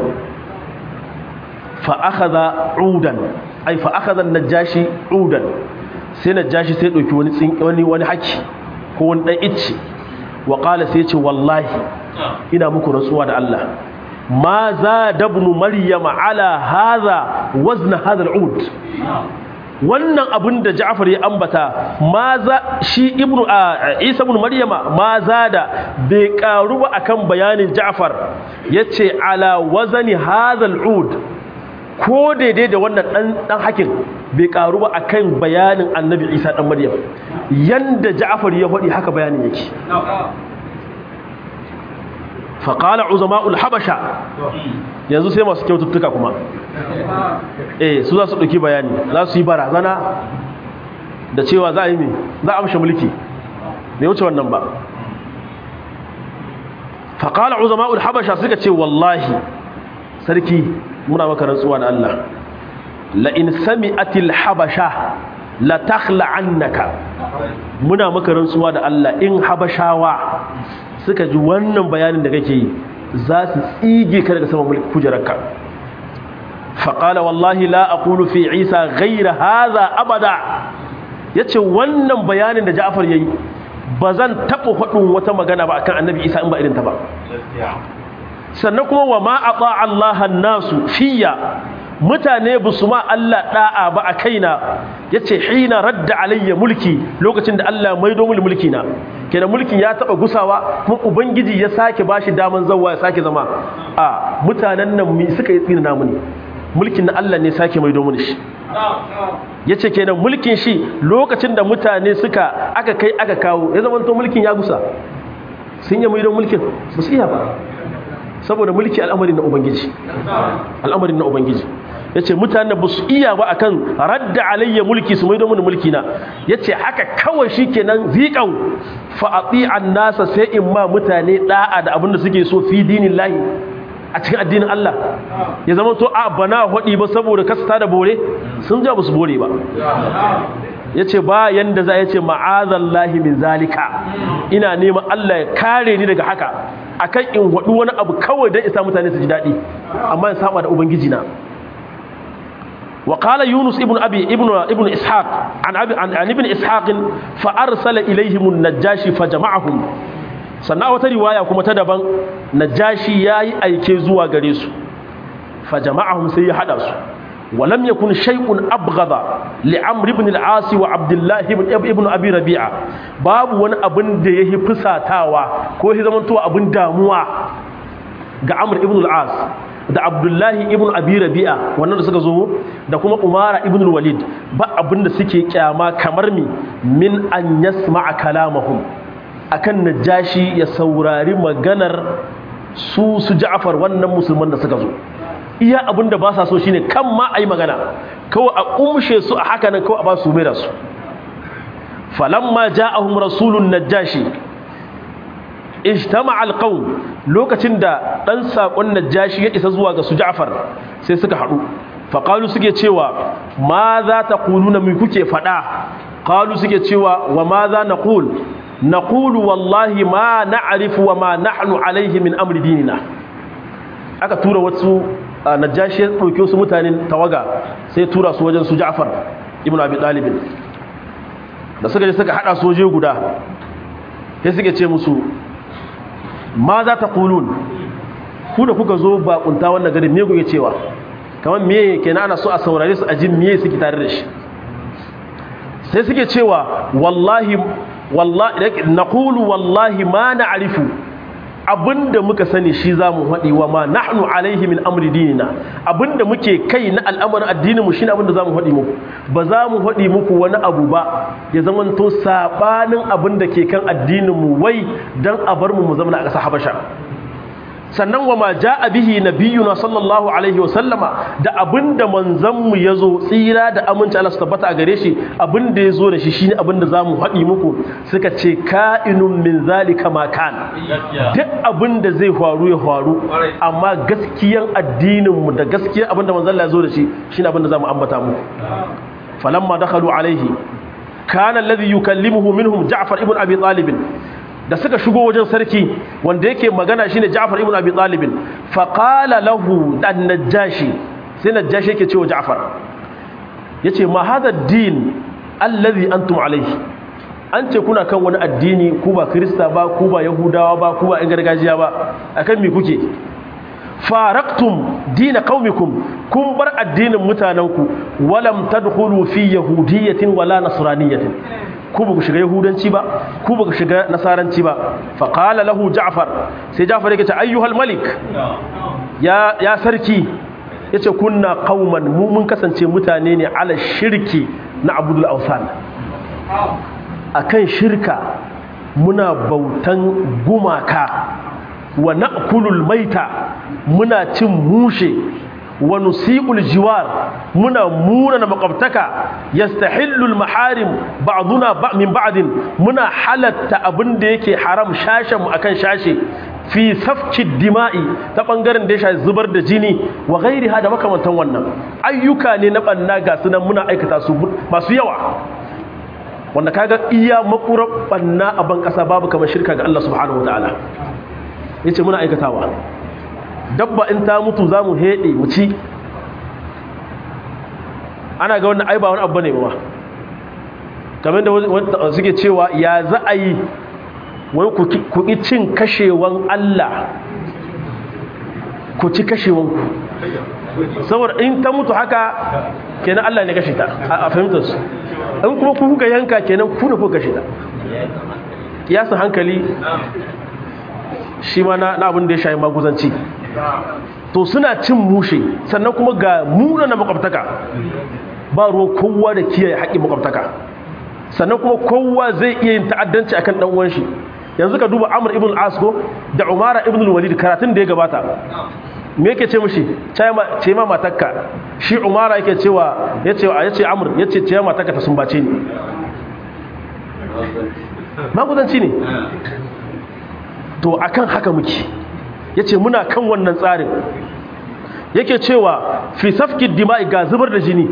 fa'akaza udan, ai fa'akaza najashi udan, sai najashi sai ɗauki wani haki ko wani ɗan icce, wa ƙala sai ce wallahi ina muku rantsuwa da Allah, ma za dabnu maryama ala haza wazna hadal ud. wannan abin da Ja'far ya ambata, ma za shi Isa ibn Maryama ma za da bai karu ba akan bayanin Ja'far, yace ala wazani hadal ud, ko daidai da wannan dan hakin bai karu ba akan bayanin annabi Isa dan Maryam. yanda Ja'far ya faɗi haka bayanin yake. faqala uzama'ul habasha, yanzu sai masu kyaututtuka kuma su za su ɗauki bayani, za su yi barazana da cewa za a yi za a amshe mulki, bai wuce wannan ba. faqala uzama'ul habasha suka ce wallahi sarki muna maka rantsuwa da Allah, la in sami'atil habasha la takhla annaka, muna maka rantsuwa da Allah in habashawa suka ji wannan bayanin da kake yi za su tsige ka daga saman kujerarka. faqala wallahi la aqulu fi Isa ghayra hadha abada, yace wannan bayanin da Ja'far yayi ba zan taɓa faɗin wata magana ba akan annabi Isa in ba irin ta ba. sannan kuma wa ma ata Allah an-nasu fiya, mutane ba su ma Allah da'a ba a kaina, yace hina radda alayya mulki, lokacin da Allah maido mini mulki na, kenan mulkin ya taba gusawa kuma ubangiji ya sake bashi daman zawwa ya sake zama. a mutanen nan mi suka yi tsina namu ne, mulkin na Allah ne sake maido mini shi. yace kenan mulkin shi lokacin da mutane suka aka kai aka kawo ya zama to mulkin ya gusa, sun yi maido mulkin ba su iya ba, saboda mulki al'amarin na ubangiji, al'amarin na ubangiji. yace mutane ba su iya ba akan radda alayya mulki su maido mini mulki na, yace haka kawai shikenan ziqan fa ati'an nasa, sai in ma mutane da'a da abin da suke so fi dinillahi, a cikin addinin Allah. ya zama to a bana hodi ba saboda kasta da bore, sun ja ba su bore ba. yace ba yanda za, yace ma'azallahi min zalika, ina neman Allah ya kare ni daga haka, akan in wadu wani abu kawai dan isa mutane su ji dadi, amma in saba da ubangiji na. وقال يونس ابن إسحاق عن ابن إسحاق فأرسل إليهم النجاشي فجمعهم. sannan wata riwaya kuma ta daban, najashi yayi aike zuwa gare su, fajama'ahum sai ya hada su. ولم يكن شيء أبغض لعمرو بن العاص وعبد الله ابن أبي ربيعة، باب wani abin da yahi fusatawa ko ya zamanto abin damuwa ga Amr ibn al-As da Abdullahi ibn Abi Rabi'a, wannan da suka zo da kuma Umara ibn al-Walid, ba abin da suke kyama kamar min an yasma'a kalamahum, akan Najashi ya saurari maganar su Ja'far, wannan musulman da suka zo. iya abin da ba sa so shine kan ma ayi magana, kawai a umshe su a haka nan, kawai a ba su mai da su. falamma ja'ahum rasulun Najashi ijtama'a alqawm, lokacin da dan sakon Najashi ya isa zuwa ga su Ja'far sai suka hadu. faqalu suke cewa ma za ta quluna, me kuke fada? qalu suke cewa wa ma za naqul? naqulu wallahi ma na'rifu wa ma nahnu alayhi min amri dinina. aka tura wasu Najashi ya dauke su mutanen tawaga sai tura su wajen su Ja'far ibn Abi Talib, da suka je suka hada soje guda sai suke ce musu ma za ta kulun, ku da kuka zo bakunta wannan garin me kuke cewa? kamar me kenan ana so a saurare su a jin me suke tare da shi. sai suke cewa wallahi naqulu wallahi ma na'rifu abinda muka sani shi zamu haɗi wa ma nahnu alaihi min amri dinina abinda muke kai na al'amarin addinin mu shine abinda zamu haɗi muku ba za mu haɗi muku wani abu ba ya zamanto sabanin abinda ke kan addinin mu wai dan a bar mu zama a ƙasar Habasha sannan wa ma ja'a bihi nabiyuna sallallahu alaihi wa sallama da abinda manzon mu yazo tsira da aminci Allah su tabbata a gare shi abinda yazo da shi shine abinda zamu haɗi muku suka ce ka'inun min zalika ma kan duk abinda zai faru ya faru amma gaskiyan addinin mu da gaskiyar abinda manzon Allah yazo da shi shine abinda zamu ambata muku falamma dakhalu alaihi kana alladhi yukallimuhu minhum Ja'far ibn Abi Talib da suka shigo wajen sarki wanda yake magana shine Ja'far ibn Abi Talib fa qala lahu an-Najashi sai Najashi yake cewa Ja'far yace ma hadha ad-din alladhi antum alayhi an ce kuna kan wani addini ku ba Kirista ba ku ba Yahudawa ba ku ba ɗan gargajiya ba akan me kuke faraqtum din qaumikum kun bar addinin mutananku walam tadkhulu fi yahudiyatin wala nasraniyatin ku ba ku shiga yahudanci ba ku ba ku shiga nasaranci ba fa qala lahu Ja'far sai Ja'far yake ce ayyuhal malik ya sarki yace kunna qauman mu mun kasance mutane ne ala shirki na abudul awsan akan shirka muna bautan gumaka wa na'kulul maita muna cin mushe wa nusi'ul jiwar muna muna na makwabtaka yastahillul maharim ba'duna min ba'din muna halatta abin da yake haram shashen mu akan shashe fi safki dima'i ta bangaren da ya shafi zubar da jini wa ghairiha da makamantan wannan ayyuka ne na banna ga sunan muna aikata su masu yawa wanda kaga iya makurar banna a ban kasa babu kamar shirka ga Allah subhanahu wataala yace muna aikatawa dabba in ta mutu za mu heɗe mu ci ana ga wannan ai ba wani abu ne ba kamar da suke cewa ya za a yi wai ku ƙi cin kashewan Allah ku ci kashewan ku saboda in ta mutu haka kenan Allah ne kashe ta a fahimtar su in kuma ku kuka yanka kenan ku ne ku kashe ta kiyasin hankali shi ma na abin da ya shayi maguzanci to suna cin mushe sannan kuma ga muna na makwabtaka ba ruwa kowa da kiyaye haƙƙin makwabtaka sannan kuma kowa zai iya yin ta'addanci akan dan uwan shi yanzu ka duba Amr ibn al-As da Umara ibn al-Walid karatun da ya gabata me yake ce mishi ce ma matakka shi Umara yake cewa yace Amr yace ce ma matakka ta sumbace ni maguzanci ne to akan haka muke yace muna kan wannan tsarin yake cewa fi safki dima'i ga zubar da jini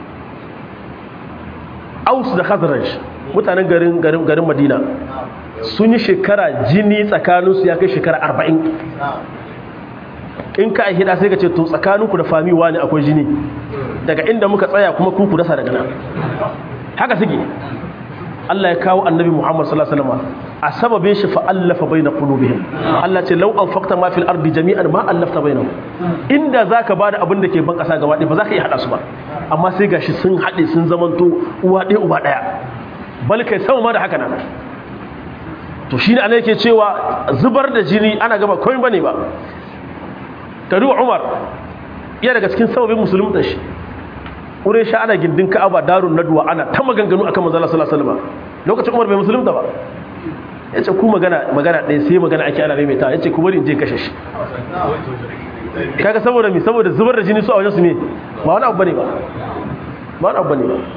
Aus da Khazraj mutanen garin Madina sun yi shekara jini tsakaninsu ya kai shekara 40 in ka hida sai ka ce to tsakaninku da famiwa ne akwai jini daga inda muka tsaya kuma ku dasa daga nan haka suke Allah ya kawo annabi Muhammad sallallahu alaihi wasallam a sababin shi fa allafa baina qulubihim Allah ce law anfaqta ma fil ardi jami'an ma allafta bainahum inda zaka bada abin da ke ban kasa gaba ɗaya ba zaka iya hada su ba amma sai gashi sun hade sun zamanto uwa ɗaya uba ɗaya bal kai sama ma da haka nan to shine Allah yake cewa zubar da jini ana gaba komai bane ba kadu Umar iya daga cikin sababin musulmin shi sha ana gindin Ka'aba darun nadwa ana ta maganganu akan manzo Allah sallallahu alaihi wasallam lokacin Umar bai musulunta ba yace ku magana ɗaya sai magana ake ana maimaita yace ku bari in je kashe shi kaga saboda zubar da jini su a wajen su ne ba wani abu bane ba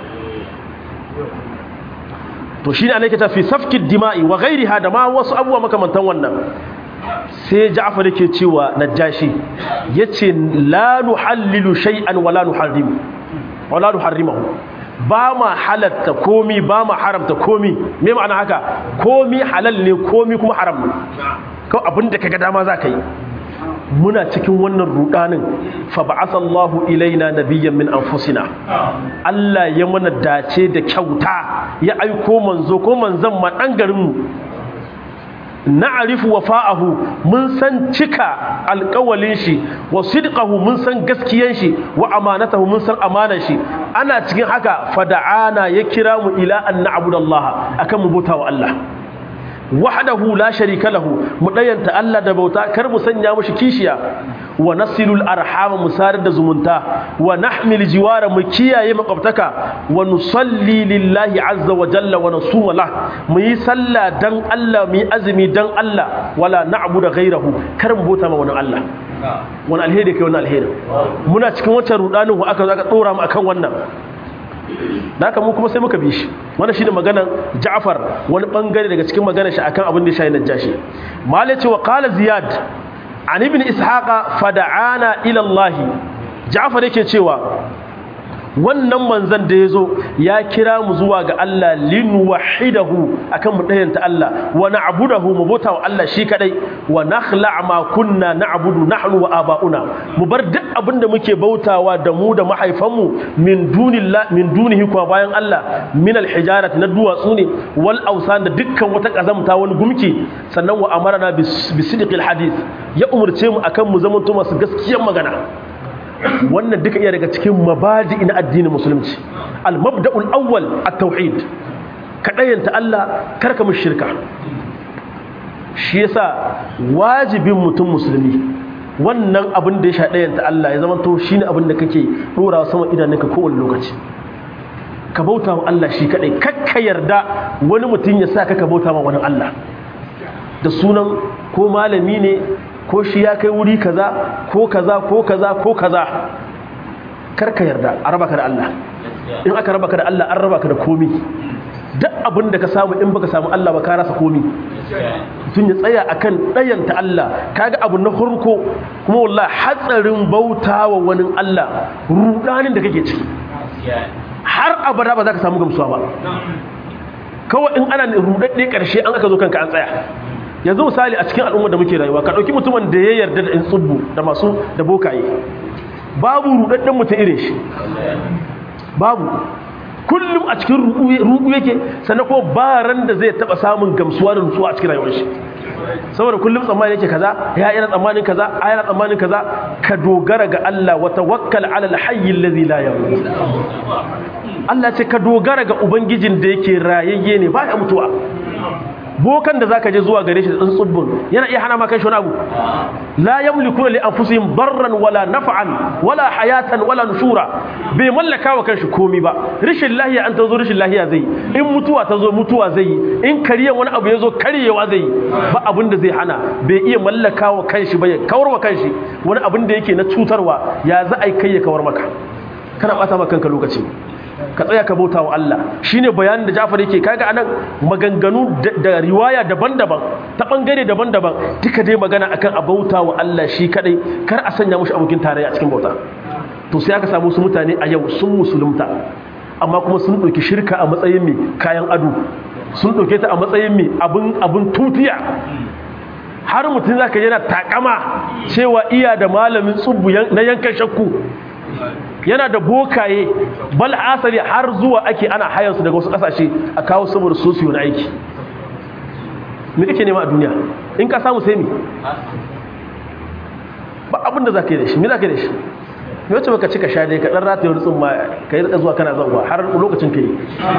to shine ana yake ta fi safki dima'i wa ghairiha da ma wasu abubuwa makamantan wannan sai Ja'far yake cewa Najashi yace la nuhallilu shay'an wala nuharrimu wala nuharrimahu ba ma halatta komi ba ma haramta komi me ma'ana haka komi halal ne komi kuma haram ne kawai abinda kaga dama za ka yi muna cikin wannan rudanin fa ba'athallahu ilaina nabiyyan min anfusina Allah ya mana dace da kyauta ya aiko manzo ko manzon ma dan garin mu na'rifu wafa'ahu mun san cika alƙawalin shi wa sidqahu mun san gaskiyan shi wa amanatahu mun san amanar shi ana cikin haka fada'ana ya kira mu ila an na'budallaha akan mu bauta wa Allah wahdahu la sharika lahu mu dayanta Allah da bauta kar mu sanya mushi kishiya wa nasilul arham mu sadar da zumunta wa nahmil jiwara mu kiyaye makwabtaka wa nusalli lillahi azza wa jalla wa nasuma lah mu yi sallah dan Allah mu yi azumi dan Allah wala na'budu ghayrahu kar mu bauta ma wani Allah wani alheri kai wani alheri muna cikin wancan rudanin wa aka zaka dora mu akan wannan haka mu kuma sai muka bi shi wannan shine maganar Ja'far wani bangare daga cikin maganar shi akan abin da shi Najashi malaci wa qala Ziyad an ibn Ishaqa fada'ana ila Allah Ja'far yake cewa wannan manzon da yazo ya kira mu zuwa ga Allah linwahidahu akan mu dayanta Allah wa na'budahu mu bauta wa Allah shi kadai wa nakhla' ma kunna na'budu nahnu wa aba'una mu bar duk abinda muke bautawa da mu da mahaifanmu min dunihi kuma bayan Allah min alhijarat na duwatsu ne wal awsan da dukkan wata kazamta wani gumki sannan wa amarna bisidqil hadith ya umurce mu akan mu zamanto masu gaskiyar magana wannan duka iya daga cikin mabadi na addinin musulunci al-mabda'ul awwal at-tauhid ka dayanta Allah karka mu shirka shi yasa wajibin mutum musulmi wannan abin da ya sha dayanta Allah ya zama to shine abin da kake dorawa sama idanunka kowane lokaci ka bauta wa Allah shi kadai kakka yarda wani mutum ya sa ka bauta ma wani Allah da sunan ko malami ne ko shi ya kai wuri kaza ko kaza ko kaza ko kaza karka yarda a raba ka da Allah in aka raba ka da Allah an raba ka da komi duk abin da ka samu in baka samu Allah ba ka rasa komi tun ya tsaya akan dayanta Allah kaga abu na farko kuma wallahi hatsarin bautawa wani Allah rudanin da kake ciki har abada ba za ka samu gamsuwa ba kawai in ana rudadde karshe an aka zo kanka an tsaya yanzu misali a cikin al'ummar da muke rayuwa ka dauki mutumin da ya yarda da in tsubbu da masu da bokaye babu rudadden mutum irin shi babu kullum a cikin ruɗu yake sannan kuma ba ran da zai taba samun gamsuwa da nutsuwa a cikin rayuwar shi saboda kullum tsammani yake kaza ya yana tsammanin kaza a yana tsammanin kaza ka dogara ga Allah wa tawakkal ala al-hayy alladhi la yamut Allah ce ka dogara ga ubangijin da yake rayayye ne ba ya mutuwa bokan da zaka je zuwa gare shi da tsubbun yana iya hana maka shi wani abu la yamliku li anfusihim darran wala naf'an wala hayatan wala nushura bai mallaka wa kanshi komi ba rishin lahiya an tazo rishin lahiya zai in mutuwa tazo mutuwa zai in kariyan wani abu yazo kariyewa zai ba abin da zai hana bai iya mallaka wa kanshi ba ya kawar wa kanshi wani abin da yake na cutarwa ya za ai kai ya kawar maka kana bata maka kanka lokaci ka tsaya ka bauta wa Allah shine bayanin da Ja'far yake kaga anan maganganu da riwaya daban-daban ta bangare daban-daban duka dai magana akan a bauta wa Allah shi kadai kar a sanya mushi abokin tarayya a cikin bauta to sai aka samu su mutane a yau sun musulunta amma kuma sun dauki shirka a matsayin mai kayan ado sun dauke ta a matsayin mai abun tutiya har mutum zaka yana takama cewa iya da malamin tsubbu na yankan shakku yana da bokaye bal asali har zuwa ake ana hayansu daga wasu kasashe a kawo saboda sosiyo na aiki me kake nema a duniya in ka samu sai mi ba abin da za ka yi da shi me za ka yi da shi me wacce baka cika sha dai ka dan rataye wani tsumma ka yi zuwa kana zanwa har lokacin ka yi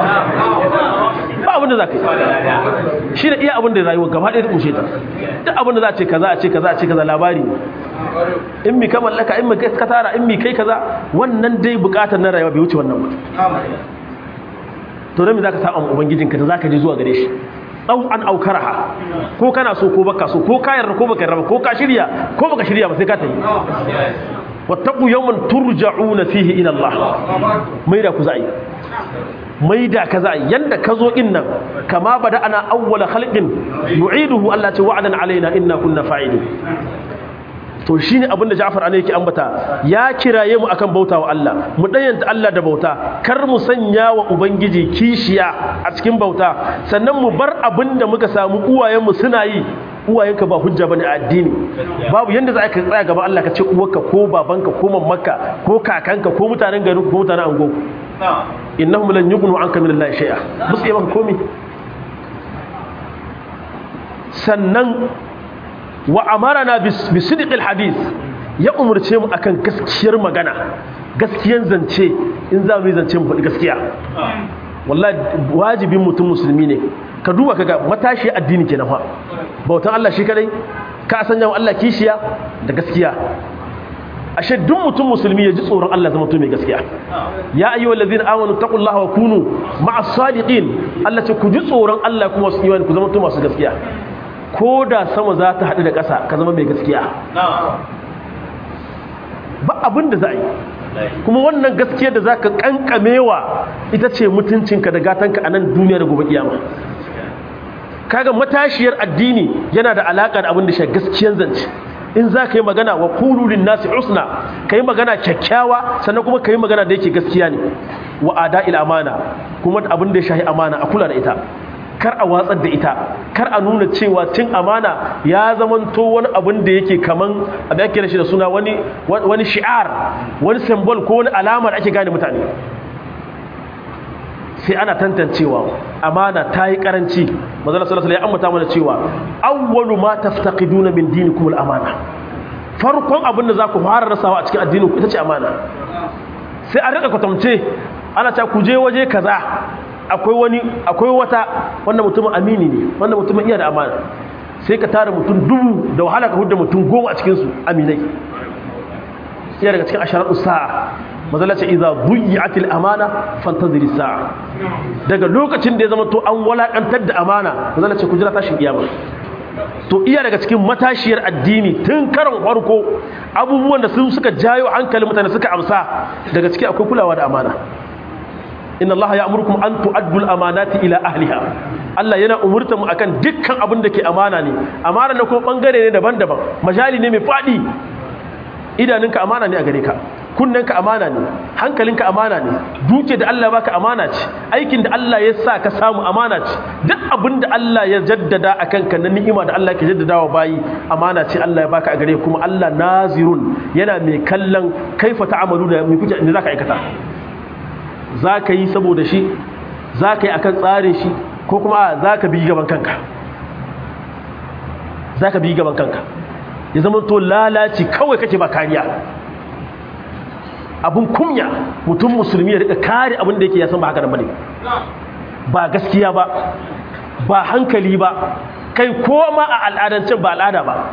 ba abin da za ka yi shi da iya abin da rayuwa gaba ɗaya ta kushe ta duk abin da za a ce kaza a ce kaza a ce kaza labari in mi ka mallaka in mi ka tara in mi kai kaza wannan dai bukatar na rayuwa bai wuce wannan ba to dan me zaka sa an ubangijinka da zaka je zuwa gare shi au an aukaraha ko kana so ko baka so ko ka yarda ko baka yarda ko ka shirya ko baka shirya ba sai ka tayi wattaqu yawman turja'una fihi ila Allah maida ku za'i maida ka za'i yanda ka zo din nan kama bada ana awwala khalqin yu'iduhu Allah ta wa'adan alaina inna kunna fa'ilin to shine abin da Ja'far ne yake ambata ya kiraye mu akan bauta wa Allah mu dayanta Allah da bauta kar mu sanya wa ubangiji kishiya a cikin bauta sannan mu bar abin da muka samu uwayen mu suna yi uwayenka ba hujja bane a addini babu yanda za ka tsaya gaba Allah ka ce uwarka ko babanka ko mamaka ko kakanka ko mutanen garin ko mutanen ango innahum lan yughnu anka min Allah shay'a musu yi maka komai sannan wa amarana bisidqil hadith ya umurce mu akan gaskiyar magana gaskiyan zance in za mu yi zance mu faɗi gaskiya wallahi wajibin mutum musulmi ne ka duba kaga matashi addini kenan fa bautan Allah shi kadai ka sanya wa Allah kishiya da gaskiya ashe duk mutum musulmi ya ji tsoron Allah zama mutum mai gaskiya ya ayyuhal ladzina amanu taqullaha wa kunu ma'as sadiqin Allah ce ku ji tsoron Allah kuma su imani ku zama mutum masu gaskiya ko da sama za ta haɗu da ƙasa ka zama mai gaskiya ba abin da za a yi kuma wannan gaskiyar da za ka ƙanƙamewa ita ce mutuncinka da gatanka a nan duniya da gobe kiyama kaga matashiyar addini yana da alaƙa da abin da shi gaskiyar zance in za ka yi magana wa kululin nasi usna ka yi magana kyakkyawa sannan kuma ka yi magana da yake gaskiya ne wa ada'il amana kuma abin da ya shahi amana a kula da ita kar a watsar da ita kar a nuna cewa cin amana ya zamanto wani abin da yake kaman abin ake da shi da suna wani shi'ar wani symbol ko wani alama da ake gane mutane sai ana tantancewa amana ta yi karanci manzon sallallahu alaihi wasallam ya ambata mana cewa awwalu ma taftaqiduna min dinikum al-amana farkon abin da za ku fara rasawa a cikin addinin ku ita ce amana sai a rika kwatamce ana ta ku je waje kaza akwai wata wannan mutumin amini ne wannan mutumin iya da amana sai ka tara mutum dubu da wahala ka hudda mutum 10 a cikin su aminai iya daga cikin asharatu sa'a mazalla ce idza duyi'atil amana fantaziri sa'a daga lokacin da ya zama to an walakantar da amana mazalla ce ku jira tashin kiyama to iya daga cikin matashiyar addini tun karon farko abubuwan da sun suka jayo hankalin mutane suka amsa daga ciki akwai kulawa da amana inna allaha ya'murukum an tu'addu al-amanati ila ahliha Allah yana umurta mu akan dukkan abin da ke amana ne amana na kuma bangare ne daban-daban majali ne mai fadi idanunka amana ne a gare ka kunnenka amana ne hankalinka amana ne duke da Allah baka amana ce aikin da Allah ya sa ka samu amana ce duk abin da Allah ya jaddada akan ka na ni'ima da Allah ke jaddadawa bayi amana ce Allah ya baka a gare kuma Allah nazirun yana mai kallon kaifa ta'amalu da mai kuke inda zaka aikata zaka yi saboda shi zaka yi akan tsarin shi ko kuma zaka bi gaban kanka ya zama to lalaci kawai kake ba kariya abun kunya mutum musulmi ya rika kare abin da yake ya san ba haka nan bane ba gaskiya ba hankali ba kai koma a al'adancin ba al'ada ba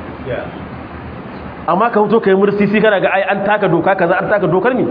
amma ka fito kai mursisi kana ga ai an taka doka kaza an taka dokar ne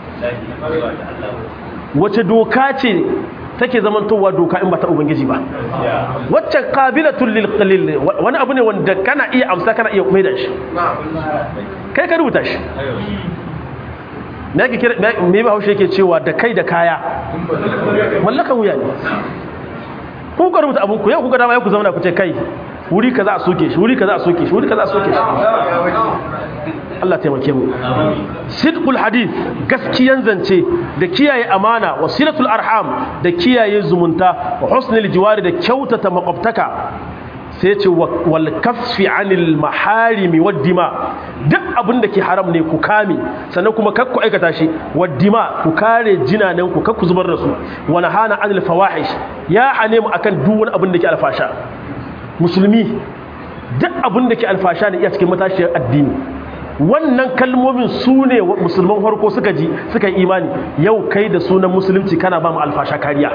wace doka ce take zamantowa doka in ba ta ubangiji ba wacce qabilatul lil wani abu ne wanda kana iya amsa kana iya mai da shi kai ka rubuta shi me yake kira me ba haushe yake cewa da kai da kaya wallakan wuya ne ku ka rubuta abun ku yau ku ga dama yau ku zauna ku ce kai wuri kaza a soke shi wuri kaza a soke shi wuri kaza a soke shi Allah taimake mu sidqul hadith gaskiyan zance da kiyaye amana wa silatul arham da kiyaye zumunta wa husnul jiwari da kyautata makwabtaka sai ce wal kaffi anil maharimi wad dima duk abin da ke haram ne ku kame sannan kuma kar ku aikata shi wad dima ku kare jinanan ku kar ku zubar da su wa nahana anil fawahish ya hane mu akan duk wani abin da ke alfasha musulmi duk abin da ke alfasha ne iya cikin matashiyar addini wannan kalmomin su ne musulman farko suka ji suka yi imani yau kai da sunan musulunci kana ba mu alfasha kariya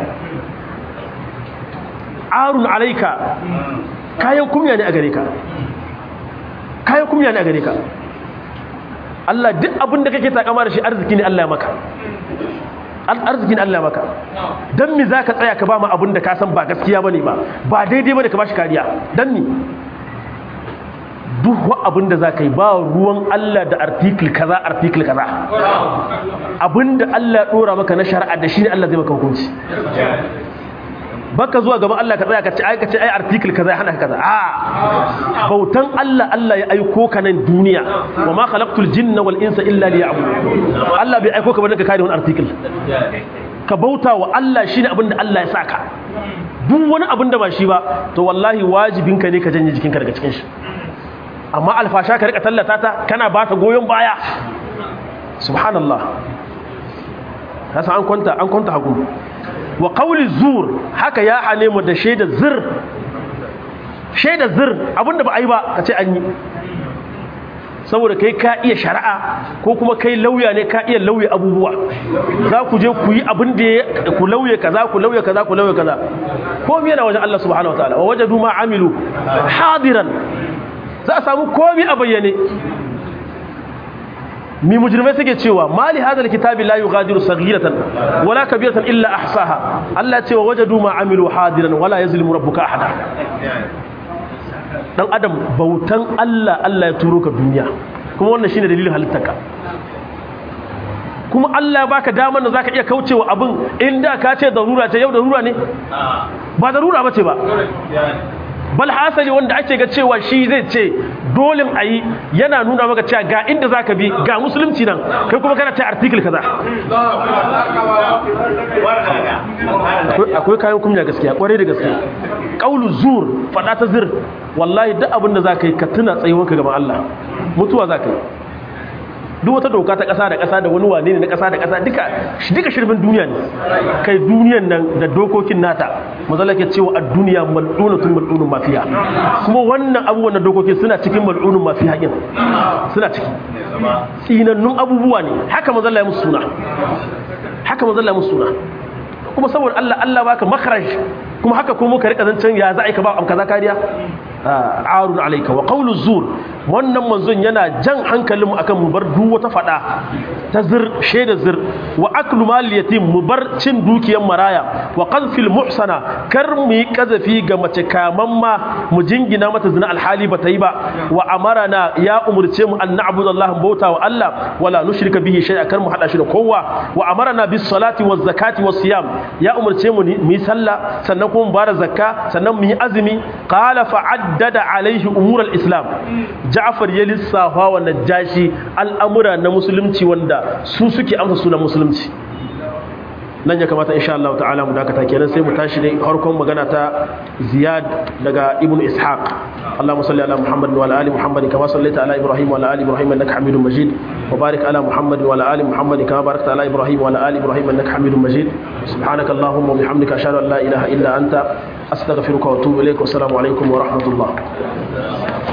arun alaika kayan kumya ne a gare ka kayan kumya ne a gare ka Allah duk abin da kake takama da shi arziki ne Allah ya maka arziki ne Allah ya maka dan me zaka tsaya ka ba mu abin da ka san ba gaskiya bane ba daidai bane ka bashi kariya dan ni duk abin da zaka yi ba ruwan Allah da article kaza abinda Allah ya dora maka na shari'a da shi ne Allah zai maka hukunci baka zuwa gaban Allah ka tsaya ka ce ai article kaza hana kaza bautan Allah ya aiko ka nan duniya wa ma khalaqtul jinna wal insa illa liya'budun Allah bai aiko ka ba dan ka kare wani article ka bauta wa Allah shine abin da Allah ya saka duk wani abin da ba shi ba to wallahi wajibinka ne ka janye jikinka daga cikin shi amma alfasha ka rika tallata ta kana ba ta goyon baya subhanallah kasa an kwanta hagu wa qawli zur haka ya hane mu da shaida zir abinda ba a yi ba ka ce an yi saboda kai ka iya shari'a ko kuma kai lauya ne ka iya lauye abubuwa za ku je ku yi abin da ku lauye kaza ku lauye kaza ku lauye kaza komai yana wajen Allah subhanahu wataala wa wajadu ma amilu hadiran za a samu komai a bayyane mi mujrimai suke cewa mali hadal kitabi la yughadiru saghiratan wala kabiratan illa ahsaha Allah ya ce wa wajadu ma amilu hadiran wala yazlimu rabbuka ahada dan adam bautan Allah ya turo ka duniya kuma wannan shine dalilin halittarka kuma Allah ya baka damar da zaka iya kaucewa abin inda ka ce darura ce yau darura ne ba darura bace ba bal hasali wanda ake ga cewa shi zai ce dole a yi yana nuna maka cewa ga inda zaka bi ga musulunci nan kai kuma kana ta article kaza akwai kayan kunya gaskiya kwarai da gaskiya qaulu zur fada ta zir wallahi duk abin da zaka yi ka tuna tsayuwanka gaban Allah mutuwa zaka yi duk wata doka ta ƙasa da ƙasa da wani wane ne na ƙasa da ƙasa duka shirbin duniya ne kai duniyan nan da dokokin nata mazala ke cewa a duniya mal'unun mafiya kuma wannan abubuwan da dokokin suna cikin mal'unun mafiya yin suna ciki tsinannun abubuwa ne haka mazala ya musu suna kuma saboda Allah baka makharaj kuma haka kuma ka rika zancen ya za a yi ka ba am kaza kariya arun alayka wa qawlu zur wannan manzon yana jan hankalinmu akan mu bar duk wata fada ta shaida zir wa aklu mal yatim mu bar cin dukiyar maraya wa qadfil muhsana kar mu yi kazafi ga mace kaman ma mu jingina mata zina alhali ba ta yi ba wa amarana ya umurce mu an na'budallaha bauta wa Allah wala nushrika bihi shay'a kar mu hada shi da kowa wa amarana bis salati waz zakati was siyam ya umurce mu yi sallah sannan kuma mu bada zakka sannan mu yi azumi qala fa'addada alaihi umur al-islam Ja'far ya lissafa wa Najashi al'amura na musulunci wanda su suke amsa sunan musulunci nan ya kamata insha Allah ta'ala mu dakata kenan sai mu tashi ne harkon magana ta Ziyad daga Ibn Ishaq Allahumma salli ala Muhammad wa ala ali Muhammad kama sallaita ala Ibrahim wa ala ali Ibrahim innaka Hamidum Majid wa barik ala Muhammad wa ala ali Muhammad kama barakta ala Ibrahim wa ala ali Ibrahim innaka Hamidum Majid subhanaka Allahumma wa bihamdika ashhadu an la ilaha illa anta astaghfiruka wa atubu ilaik wa assalamu alaikum wa rahmatullah